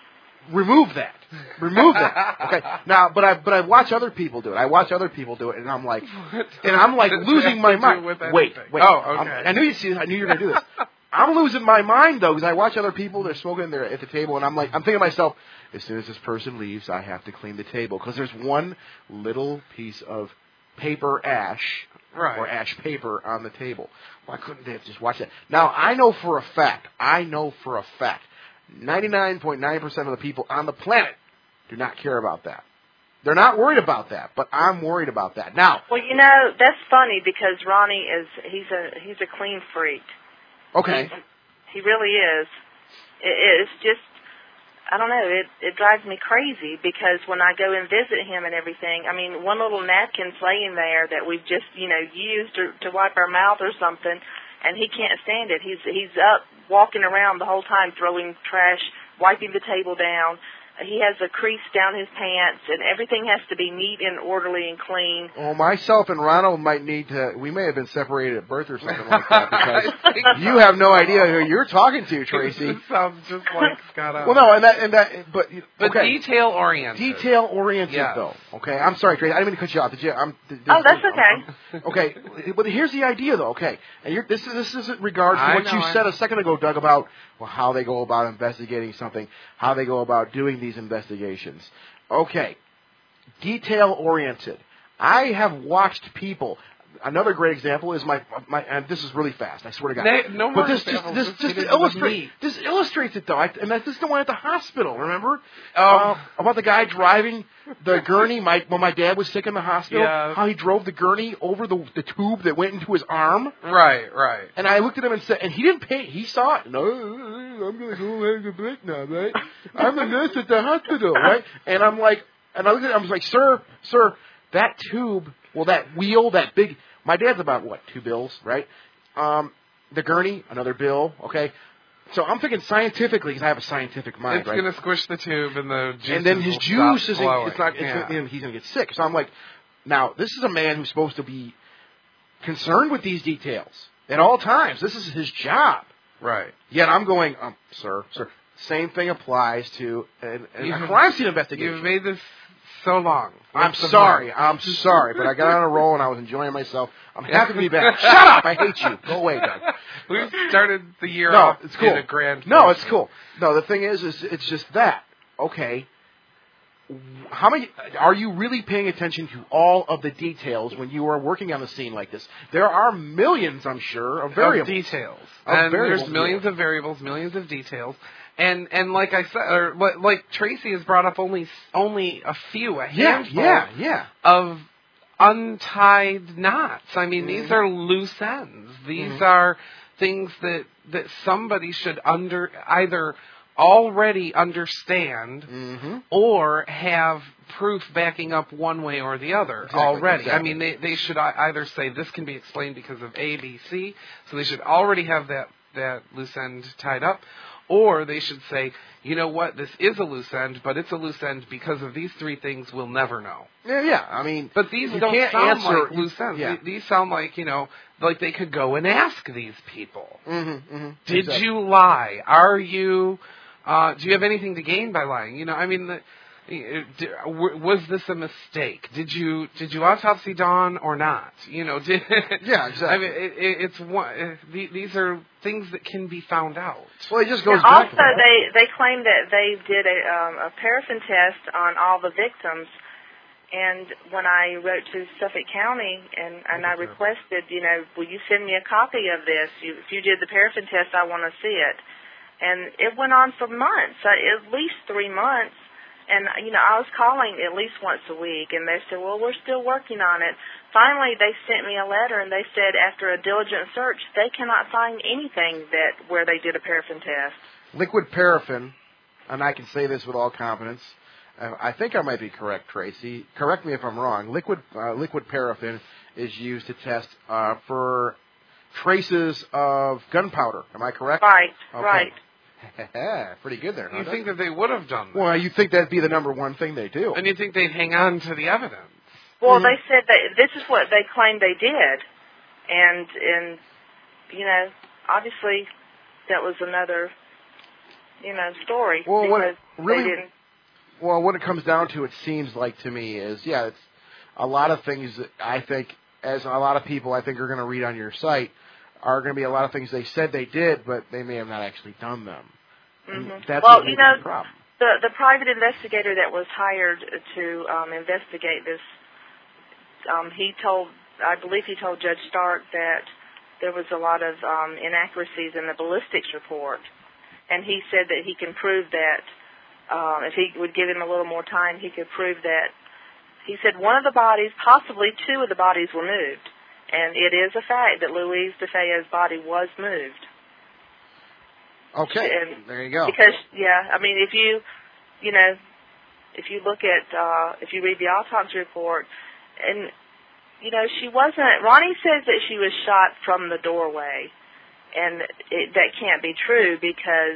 remove that. Remove that. Okay. Now, but I but I watch other people do it. I watch other people do it, and I'm like, and I'm like What does losing that my have to do mind. with Wait, anything? wait. Oh, I'm- okay. I knew you see. I knew you were gonna do this. I'm losing my mind though, because I watch other people. They're smoking. They're at the table, and I'm like, I'm thinking to myself, as soon as this person leaves, I have to clean the table because there's one little piece of paper ash Right. or ash paper on the table. Why couldn't they have just watched that? Now, I know for a fact, I know for a fact, ninety-nine point nine percent of the people on the planet do not care about that. They're not worried about that, but I'm worried about that. Now, Well, you know, that's funny because Ronnie is he's a he's a clean freak. okay, He really is. It, it's just I don't know. It it drives me crazy because when I go and visit him and everything, I mean, one little napkin's laying there that we've just you know used to, to wipe our mouth or something, and he can't stand it. He's he's up walking around the whole time, throwing trash, wiping the table down. He has a crease down his pants, and everything has to be neat and orderly and clean. well, myself and Ronald might need to, we may have been separated at birth or something like that, because you have no idea who you're talking to, Tracy. This sounds just like Scott Adams. Well, no, and that, and that, but, But okay. detail oriented. Detail oriented, Yes. though. Okay, I'm sorry, Tracy. I didn't mean to cut you off. Did you? I'm, th- Oh, that's I'm- okay. I'm- okay, but here's the idea, though. Okay, and you're, this is this is in regards to I what know, you I said know. a second ago, Doug, about well, how they go about investigating something, how they go about doing these investigations. Okay, detail oriented. I have watched people. Another great example is my my, and this is really fast. I swear to God. No, no more but this just examples. this Just just get to into the illustrate meat. this illustrates it though. I, and that's this is the one at the hospital. Remember? Oh. Uh, about the guy driving the gurney. My when my dad was sick in the hospital. Yeah. How he drove the gurney over the the tube that went into his arm. Right, right. And I looked at him and said, and he didn't pay. He saw it. No, I'm going to go have a break now, right? I'm a nurse at the hospital, right? And I'm like, and I looked at him. I was like, sir, sir, that tube, well, that wheel, that big. My dad's about what, two bills, right? Um, the gurney, another bill, okay. So I'm thinking scientifically because I have a scientific mind, It's right? going to squish the tube and the juice. and then his will juice stop isn't. flowing. It's not. It's yeah. gonna, he's going to get sick. So I'm like, now this is a man who's supposed to be concerned with these details at all times. This is his job. Right. Yet I'm going, um, sir, sir. Same thing applies to an, an, a You've- crime scene investigation. You've made this so long. I'm What's the sorry. point? I'm sorry, but I got on a roll and I was enjoying myself. I'm happy to be back. Shut up! I hate you. Go away, Doug. We started the year No, off it's cool. in a grand. No, it's fashion. cool. No, the thing is, is it's just that. Okay. How many are you really paying attention to all of the details when you are working on a scene like this? There are millions, I'm sure, of variables. Of details. Of and variables, there's millions of variables, millions of details. And and like I said, or like- like Tracy has brought up only only a few, a Yeah, handful yeah, yeah. of untied knots. I mean, these Mm-hmm. are loose ends. These Mhm. are things that that somebody should under either already understand Mm-hmm. or have proof backing up one way or the other Exactly, already. exactly. I mean, they they should ei- either say this can be explained because of A, B, C, so they should already have that that loose end tied up, or they should say, you know what, this is a loose end, but it's a loose end because of these three things we'll never know. Yeah, yeah. I mean, But these you don't can't sound answer, like loose ends. Yeah. Th- These sound like, you know, like they could go and ask these people. Mm-hmm, mm-hmm. Did Exactly. you lie? Are you, uh, do you have anything to gain by lying? You know, I mean, the, uh, d- w- was this a mistake? Did you did you autopsy Dawn or not? You know, did Yeah, exactly. I mean, it, it, it's one. Uh, the, these are things that can be found out. Well, it just goes And back also, to that. they they claim that they did a, um, a paraffin test on all the victims, And when I wrote to Suffolk County and, and I requested, you know, will you send me a copy of this? You, if you did the paraffin test, I want to see it. And it went on for months, uh, at least three months. And, you know, I was calling at least once a week, and they said, well, we're still working on it. Finally, they sent me a letter, and they said after a diligent search, they cannot find anything that where they did a paraffin test. Liquid paraffin, and I can say this with all confidence, uh, I think I might be correct, Tracy. Correct me if I'm wrong. Liquid uh, liquid paraffin is used to test uh, for traces of gunpowder. Am I correct? Right, okay. right. Pretty good there. You huh? think that they would have done that? Well, you think that'd be the number one thing they do. And you think they'd hang on to the evidence. Well, Mm-hmm. they said that this is what they claimed they did. And, and you know, obviously that was another, you know, story. Well, what because really, they didn't. Well, what it comes down to, it seems like to me, is, yeah, it's a lot of things that I think, as a lot of people I think are going to read on your site, are going to be a lot of things they said they did, but they may have not actually done them. Mm-hmm. That's well, what you may know, be the problem. the the private investigator that was hired to um, investigate this, um, he told, I believe he told Judge Stark that there was a lot of um, inaccuracies in the ballistics report, and he said that he can prove that um, if he would give him a little more time, he could prove that. He said one of the bodies, possibly two of the bodies, were moved. And it is a fact that Louise DeFeo's body was moved. Okay, and there you go. Because, yeah, I mean, if you, you know, if you look at, uh, if you read the autopsy report, and, you know, she wasn't, Ronnie says that she was shot from the doorway. And it, that can't be true because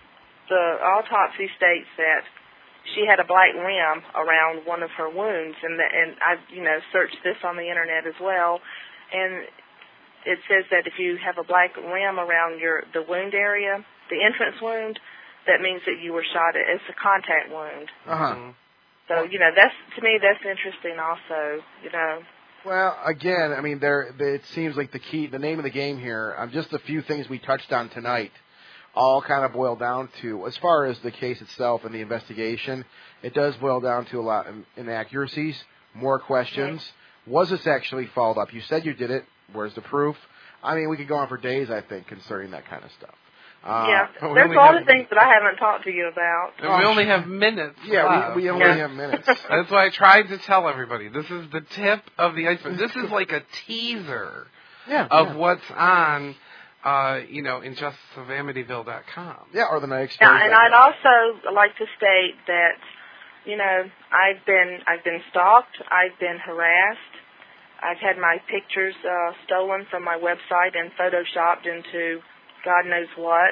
the autopsy states that she had a black rim around one of her wounds. And, the, and I've, you know, searched this on the Internet as well. And it says that if you have a black rim around your the wound area, the entrance wound, that means that you were shot at. It's a contact wound. Uh-huh. So, you know, that's, to me, that's interesting also, you know. Well, again, I mean, there. It seems like the key, the name of the game here, um, just a few things we touched on tonight, all kind of boil down to, as far as the case itself and the investigation, it does boil down to a lot of inaccuracies, more questions. Mm-hmm. Was this actually followed up? You said you did it. Where's the proof? I mean, we could go on for days, I think, concerning that kind of stuff. Uh, yeah, there's a lot of things that I haven't talked to you about. And we only have minutes. Yeah, left. we, we only yeah. have minutes. That's why I tried to tell everybody. This is the tip of the iceberg. This is like a teaser yeah, of yeah. what's on, uh, you know, injustice of amityville dot com. Yeah, or the next. Yeah, and I'd also like to state that, you know, I've been I've been stalked. I've been harassed. I've had my pictures uh, stolen from my website and photoshopped into God knows what,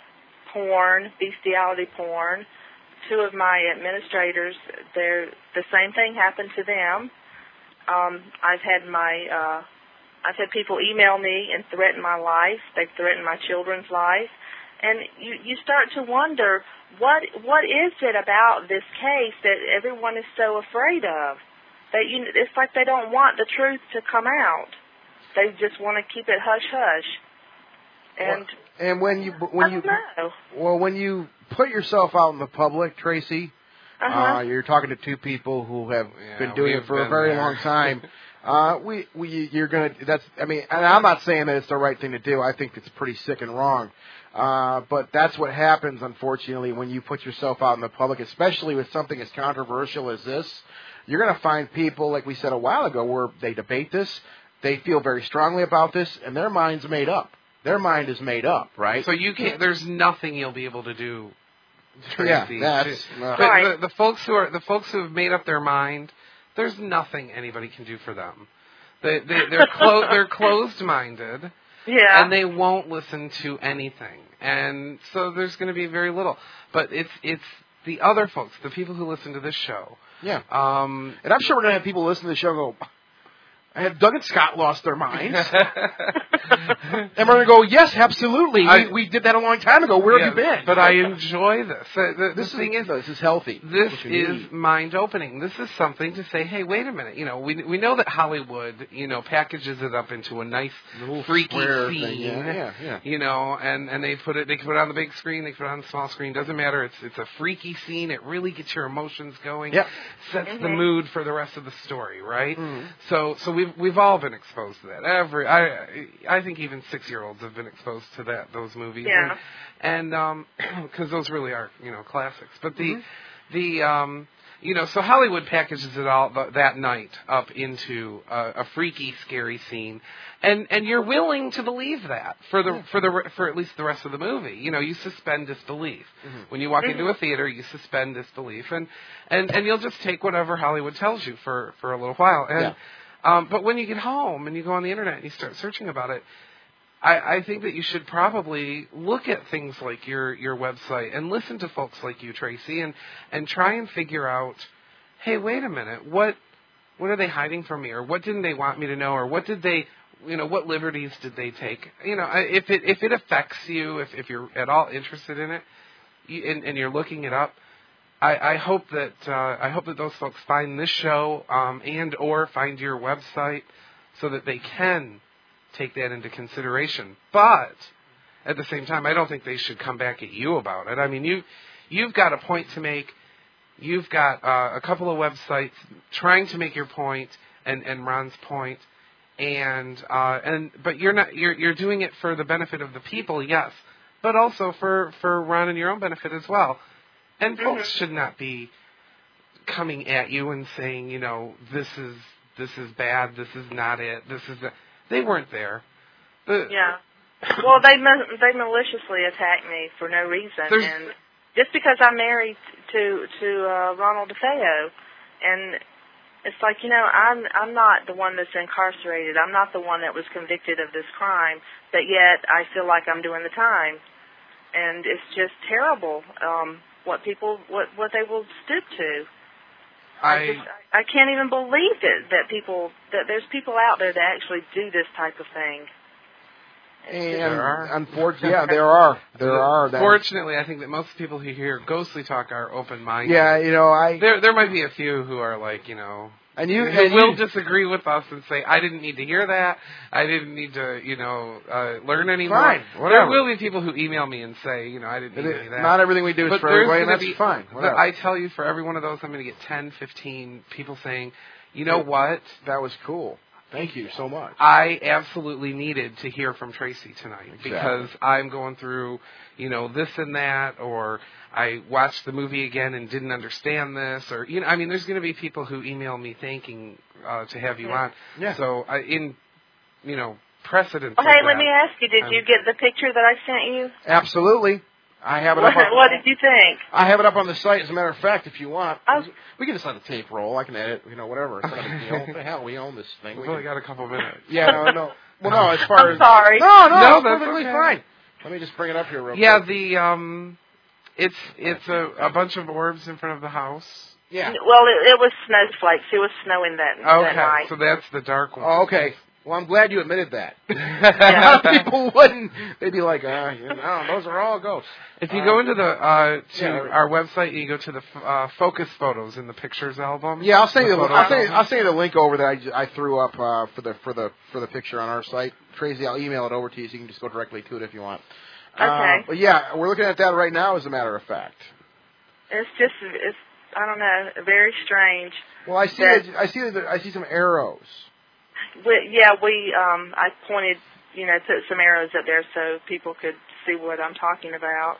porn, bestiality porn. Two of my administrators, they're, the same thing happened to them. Um, I've had my, uh, I've had people email me and threaten my life. They've threatened my children's life, and you you start to wonder what what is it about this case that everyone is so afraid of? They, you know, it's like they don't want the truth to come out. They just want to keep it hush hush. And well, and when you when I don't you know. well when you put yourself out in the public, Tracy, uh-huh. uh, you're talking to two people who have yeah, been doing it for been a very there. long time. uh, we we you're gonna that's I mean, and I'm not saying that it's the right thing to do. I think it's pretty sick and wrong. Uh, but that's what happens, unfortunately, when you put yourself out in the public, especially with something as controversial as this. You're going to find people, like we said a while ago, where they debate this, they feel very strongly about this, and their mind's made up. Their mind is made up, right? So you can't. There's nothing you'll be able to do. Tracy. Yeah, that's uh, but the, the folks who are the folks who have made up their mind. There's nothing anybody can do for them. They, they they're clo- they're closed-minded. Yeah. And they won't listen to anything, and so there's going to be very little. But it's it's the other folks, the people who listen to this show. Yeah. Um, and I'm sure we're going to have people listen to the show and go, I had Doug and Scott lost their minds. And we're going to go, yes, absolutely. I, we, we did that a long time ago. Where yeah, have you been? But I enjoy this. Uh, the, this the thing is, is, this is healthy. This is is mind-opening. This is something to say, hey, wait a minute. You know, we we know that Hollywood, you know, packages it up into a nice, little freaky scene. Thing. Yeah, yeah, yeah. You know, and, and they put it, they can put it on the big screen, they can put it on the small screen. Doesn't matter. It's it's a freaky scene. It really gets your emotions going. Yep. Sets Mm-hmm. the mood for the rest of the story, right? Mm-hmm. So so we've we've all been exposed to that. Every I I think even six year olds have been exposed to that those movies. Yeah. And um, because those really are you know classics. But the Mm-hmm. the um, you know so Hollywood packages it all th- that night up into a, a freaky, scary scene, and and you're willing to believe that for the for the for at least the rest of the movie. You know, you suspend disbelief Mm-hmm. when you walk Mm-hmm. into a theater. You suspend disbelief, and and and you'll just take whatever Hollywood tells you for for a little while. And Yeah. um, but when you get home and you go on the internet and you start searching about it, I, I think that you should probably look at things like your, your website and listen to folks like you, Tracy, and, and try and figure out, hey, wait a minute, what what are they hiding from me, or what didn't they want me to know, or what did they, you know, what liberties did they take? You know, I- if it if it affects you, if if you're at all interested in it, you, and, and you're looking it up, I, I hope that uh, I hope that those folks find this show um, and or find your website so that they can take that into consideration. But at the same time, I don't think they should come back at you about it. I mean, you you've got a point to make. You've got uh, a couple of websites trying to make your point and, and Ron's point, and uh, and but you're not you're you're doing it for the benefit of the people, yes, but also for, for Ron and your own benefit as well. And Mm-hmm. folks should not be coming at you and saying, you know, this is this is bad, this is not it, this is the, they weren't there. The, Yeah. Well, they ma- they maliciously attacked me for no reason, There's- and just because I'm married to to uh, Ronald DeFeo, and it's like, you know, I'm I'm not the one that's incarcerated. I'm not the one that was convicted of this crime, but yet I feel like I'm doing the time, and it's just terrible. Um, what people what what they will stoop to. I I just, I can't even believe it that people that there's people out there that actually do this type of thing. And There are. unfortunately, yeah, there are. There are. That, Fortunately, I think that most people who hear ghostly talk are open-minded. yeah, you know, I There there might be a few who are like, you know, and you who and will you, disagree with us and say, I didn't need to hear that. I didn't need to, you know, uh, learn anymore. Fine, There whatever. will be people who email me and say, you know, I didn't need any of that. not everything we do is But for there's everybody, and gonna that's be, fine. but Whatever. I tell you, for every one of those, I'm going to get ten, fifteen people saying, you know what? That was cool. Thank you so much. I absolutely needed to hear from Tracy tonight Exactly. because I'm going through, you know, this and that, or I watched the movie again and didn't understand this, or, you know, I mean, there's going to be people who email me thanking uh, to have you on. Yeah. So, I, in, you know, precedence. Well, of hey, that, let me ask you: Did um, you get the picture that I sent you? Absolutely. I have it What, up. On, what did you think? I have it up on the site. As a matter of fact, if you want, Oh. we can just let the tape roll. I can edit, you know, whatever. It's not a big deal. What the hell? We own this thing. We We've only can- got a couple minutes. yeah, no, no. Well, no. As far I'm as sorry. no, no, No, it's that's perfectly okay. fine. Let me just bring it up here real Yeah, quick. the, um, it's, it's a, a bunch of orbs in front of the house. Yeah. Well, it, it was snowflakes. It was snowing that, that Okay, night. so that's the dark one. Oh, okay. Well, I'm glad you admitted that. A lot of people wouldn't. They'd be like, ah, you know, those are all ghosts. If you Uh, go into the uh, to yeah. our website, you go to the f- uh, focus photos in the pictures album. Yeah, I'll send you. The, photo I'll send you, album. I'll send you the link over that I, j- I threw up uh, for the for the for the picture on our site. Tracy, I'll email it over to you so you can just go directly to it if you want. Okay. Uh, but yeah, we're looking at that right now. As a matter of fact. It's just, it's I don't know, very strange. Well, I see. That- that- I see. that I see some arrows. We, yeah, we um, I pointed, you know, put some arrows up there so people could see what I'm talking about.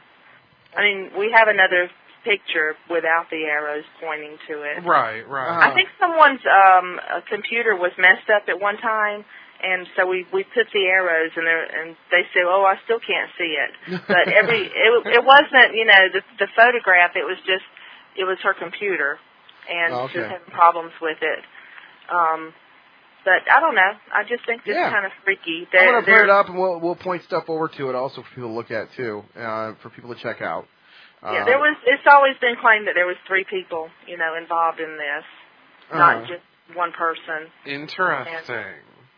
I mean, we have another picture without the arrows pointing to it. Right, right. Uh-huh. I think someone's um, a computer was messed up at one time, and so we we put the arrows, and they and they say, "Oh, I still can't see it." But every it, it wasn't, you know, the the photograph. It was just it was her computer, and Oh, she was okay. having problems with it. Um, but I don't know. I just think this Yeah. is kind of freaky. I'm They're- gonna put they're- it up, and we'll we'll point stuff over to it also for people to look at too, uh, for people to check out. Yeah, Uh, there was. It's always been claimed that there was three people, you know, involved in this. not Uh-huh. just one person. Interesting.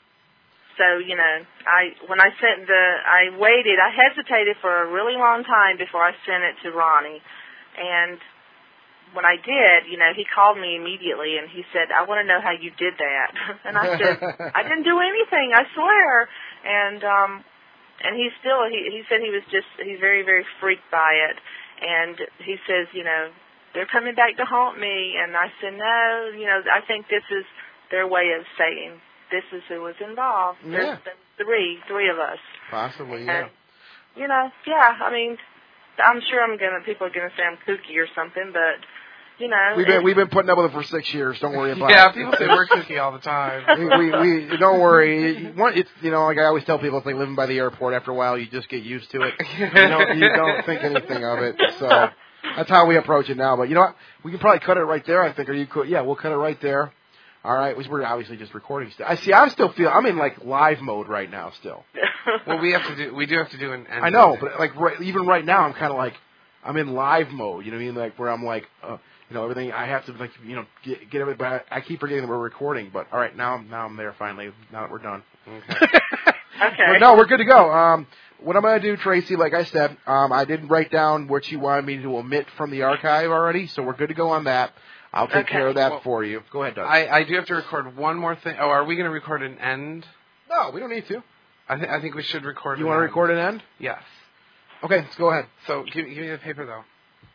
So, you know, I when I sent the, I waited, I hesitated for a really long time before I sent it to Ronnie. And when I did, you know, he called me immediately and he said, I want to know how you did that. And I said, I didn't do anything, I swear. And, um, and he still, he, he said he was just, he's very, very freaked by it. And he says, you know, they're coming back to haunt me. And I said, no, you know, I think this is their way of saying, this is who was involved. Yeah. There's been three, three of us. Possibly, yeah. And, you know, yeah, I mean, I'm sure I'm gonna, people are gonna say I'm kooky or something, but, you know. We've been, we've been putting up with it for six years. Don't worry about Yeah, it. people say we're kooky all the time. we, we, we don't worry. One, it's, you know, like I always tell people, it's like living by the airport. After a while, you just get used to it. You don't, you don't think anything of it. So that's how we approach it now. But you know what? We can probably cut it right there. I think. Are you cool? Yeah, we'll cut it right there. All right, we're obviously just recording still. I see. I still feel I'm in like live mode right now still. Well, we have to do. We do have to do an. I know, but like right, even right now, I'm kind of like I'm in live mode. You know what I mean? Like where I'm like, uh, you know, everything. I have to like, you know, get, get everything. But I, I keep forgetting that we're recording. But all right, now I'm now I'm there finally. Now that we're done. Okay. Okay. But no, we're good to go. Um, what I'm going to do, Tracy, like I said, um, I didn't write down what you wanted me to omit from the archive already, so we're good to go on that. I'll take Okay. care of that Well, for you. Go ahead, Doug. I, I do have to record one more thing. Oh, are we going to record an end? no, we don't need to. I think I think we should record. You an want to end. record an end? Yes. Okay, let's go ahead. So give, give me the paper though,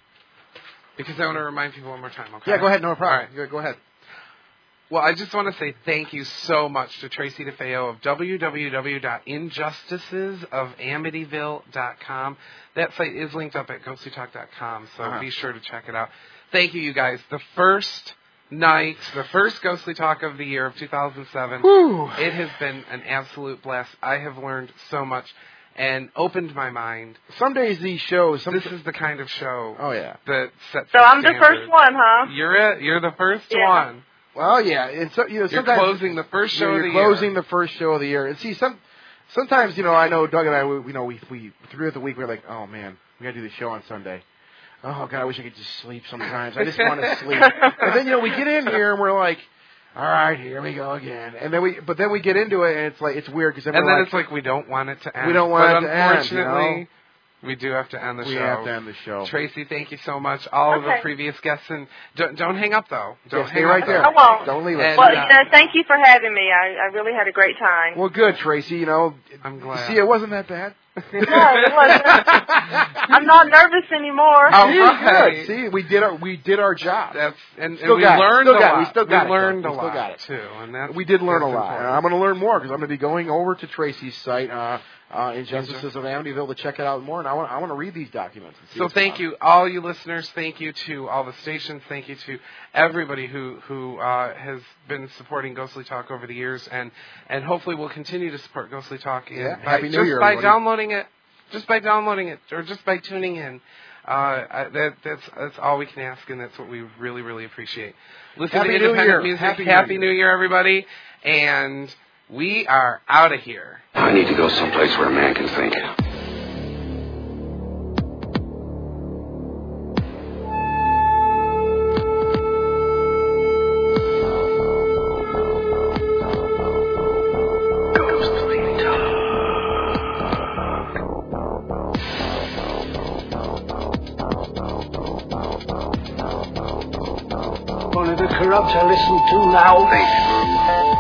because I want to remind people one more time. Okay. Yeah, go ahead. No problem. All right. Go- Go ahead. Well, I just want to say thank you so much to Tracy DeFeo of w w w dot injustices of amityville dot com. That site is linked up at ghostly talk dot com, so Uh-huh. be sure to check it out. Thank you, you guys. The first night, the first Ghostly Talk of the year of two thousand seven. Whew. It has been an absolute blast. I have learned so much and opened my mind. Some days these shows. Some This is the kind of show oh yeah. that sets So the I'm the standard. first one, huh? You're it. You're the first Yeah. one. Well, yeah. And so you know, You're sometimes closing the first show you're of the closing year. the first show of the year. And see, some sometimes you know, I know Doug and I, we, you know, we we throughout the week we're like, oh man, we got to do the show on Sunday. Oh God, I wish I could just sleep sometimes. I just want to sleep. And then you know, we get in here and we're like, all right, here we go again. And then we, but then we get into it and it's like it's weird because And we're then like, it's like we don't want it to end. We don't want but it to end, unfortunately, you know? we do have to end the we show. have to end the show. Tracy, thank you so much. All of the Okay. previous guests, and don't, don't hang up though. Don't Yeah, hang stay up, right there. though. I won't. Don't leave us. And, Well, uh, you know, thank you for having me. I, I really had a great time. Well, good, Tracy. You know, I'm glad. see, it wasn't that bad. No, it wasn't. I'm not nervous anymore. All See, right. good. See, we did our we did our job. That's and, Still and we got it. learned Still a got it. lot. We still got it, learned though. a We still lot got it. too, and that's We did learn a that's lot, and important. I'm going to learn more because I'm going to be going over to Tracy's site, uh, uh, Injustices of Amityville, to check it out more. And I want I want to read these documents. And see So what's thank about. you, all you listeners. Thank you to all the stations. Thank you to everybody who who uh, has been supporting Ghostly Talk over the years, and and hopefully will continue to support Ghostly Talk. in- Yeah. by, Happy New just Year, by everybody. downloading it, just by downloading it, or just by tuning in. Uh, I, that that's that's all we can ask, and that's what we really really appreciate. Listen Happy to New independent Year. music. Happy Happy, New New Year, everybody, and we are out of here. I need to go someplace where a man can think. One of the corrupt I listen to now.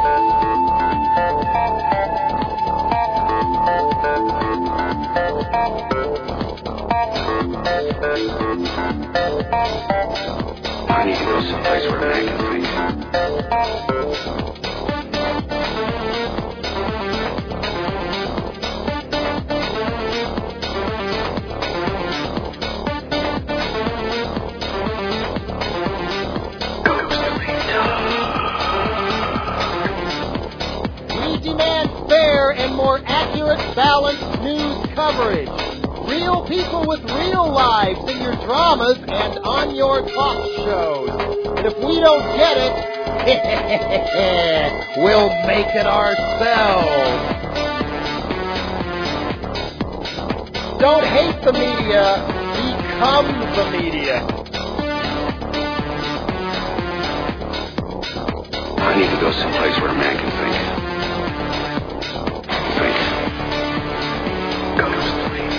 I need to go someplace where a man can think. We demand fair and more accurate, balanced news coverage. Real people with real lives in your dramas and on your talk shows. And if we don't get it, we'll make it ourselves. Don't hate the media, become the media. I need to go someplace where a man can think. Think. Go to sleep.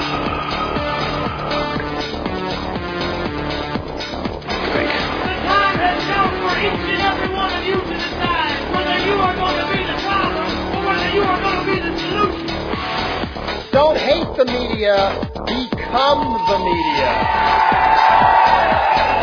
Think. The time has come for each and every one of you to decide whether you are going to be the problem or whether you are going to be the solution. Don't hate the media, become the media.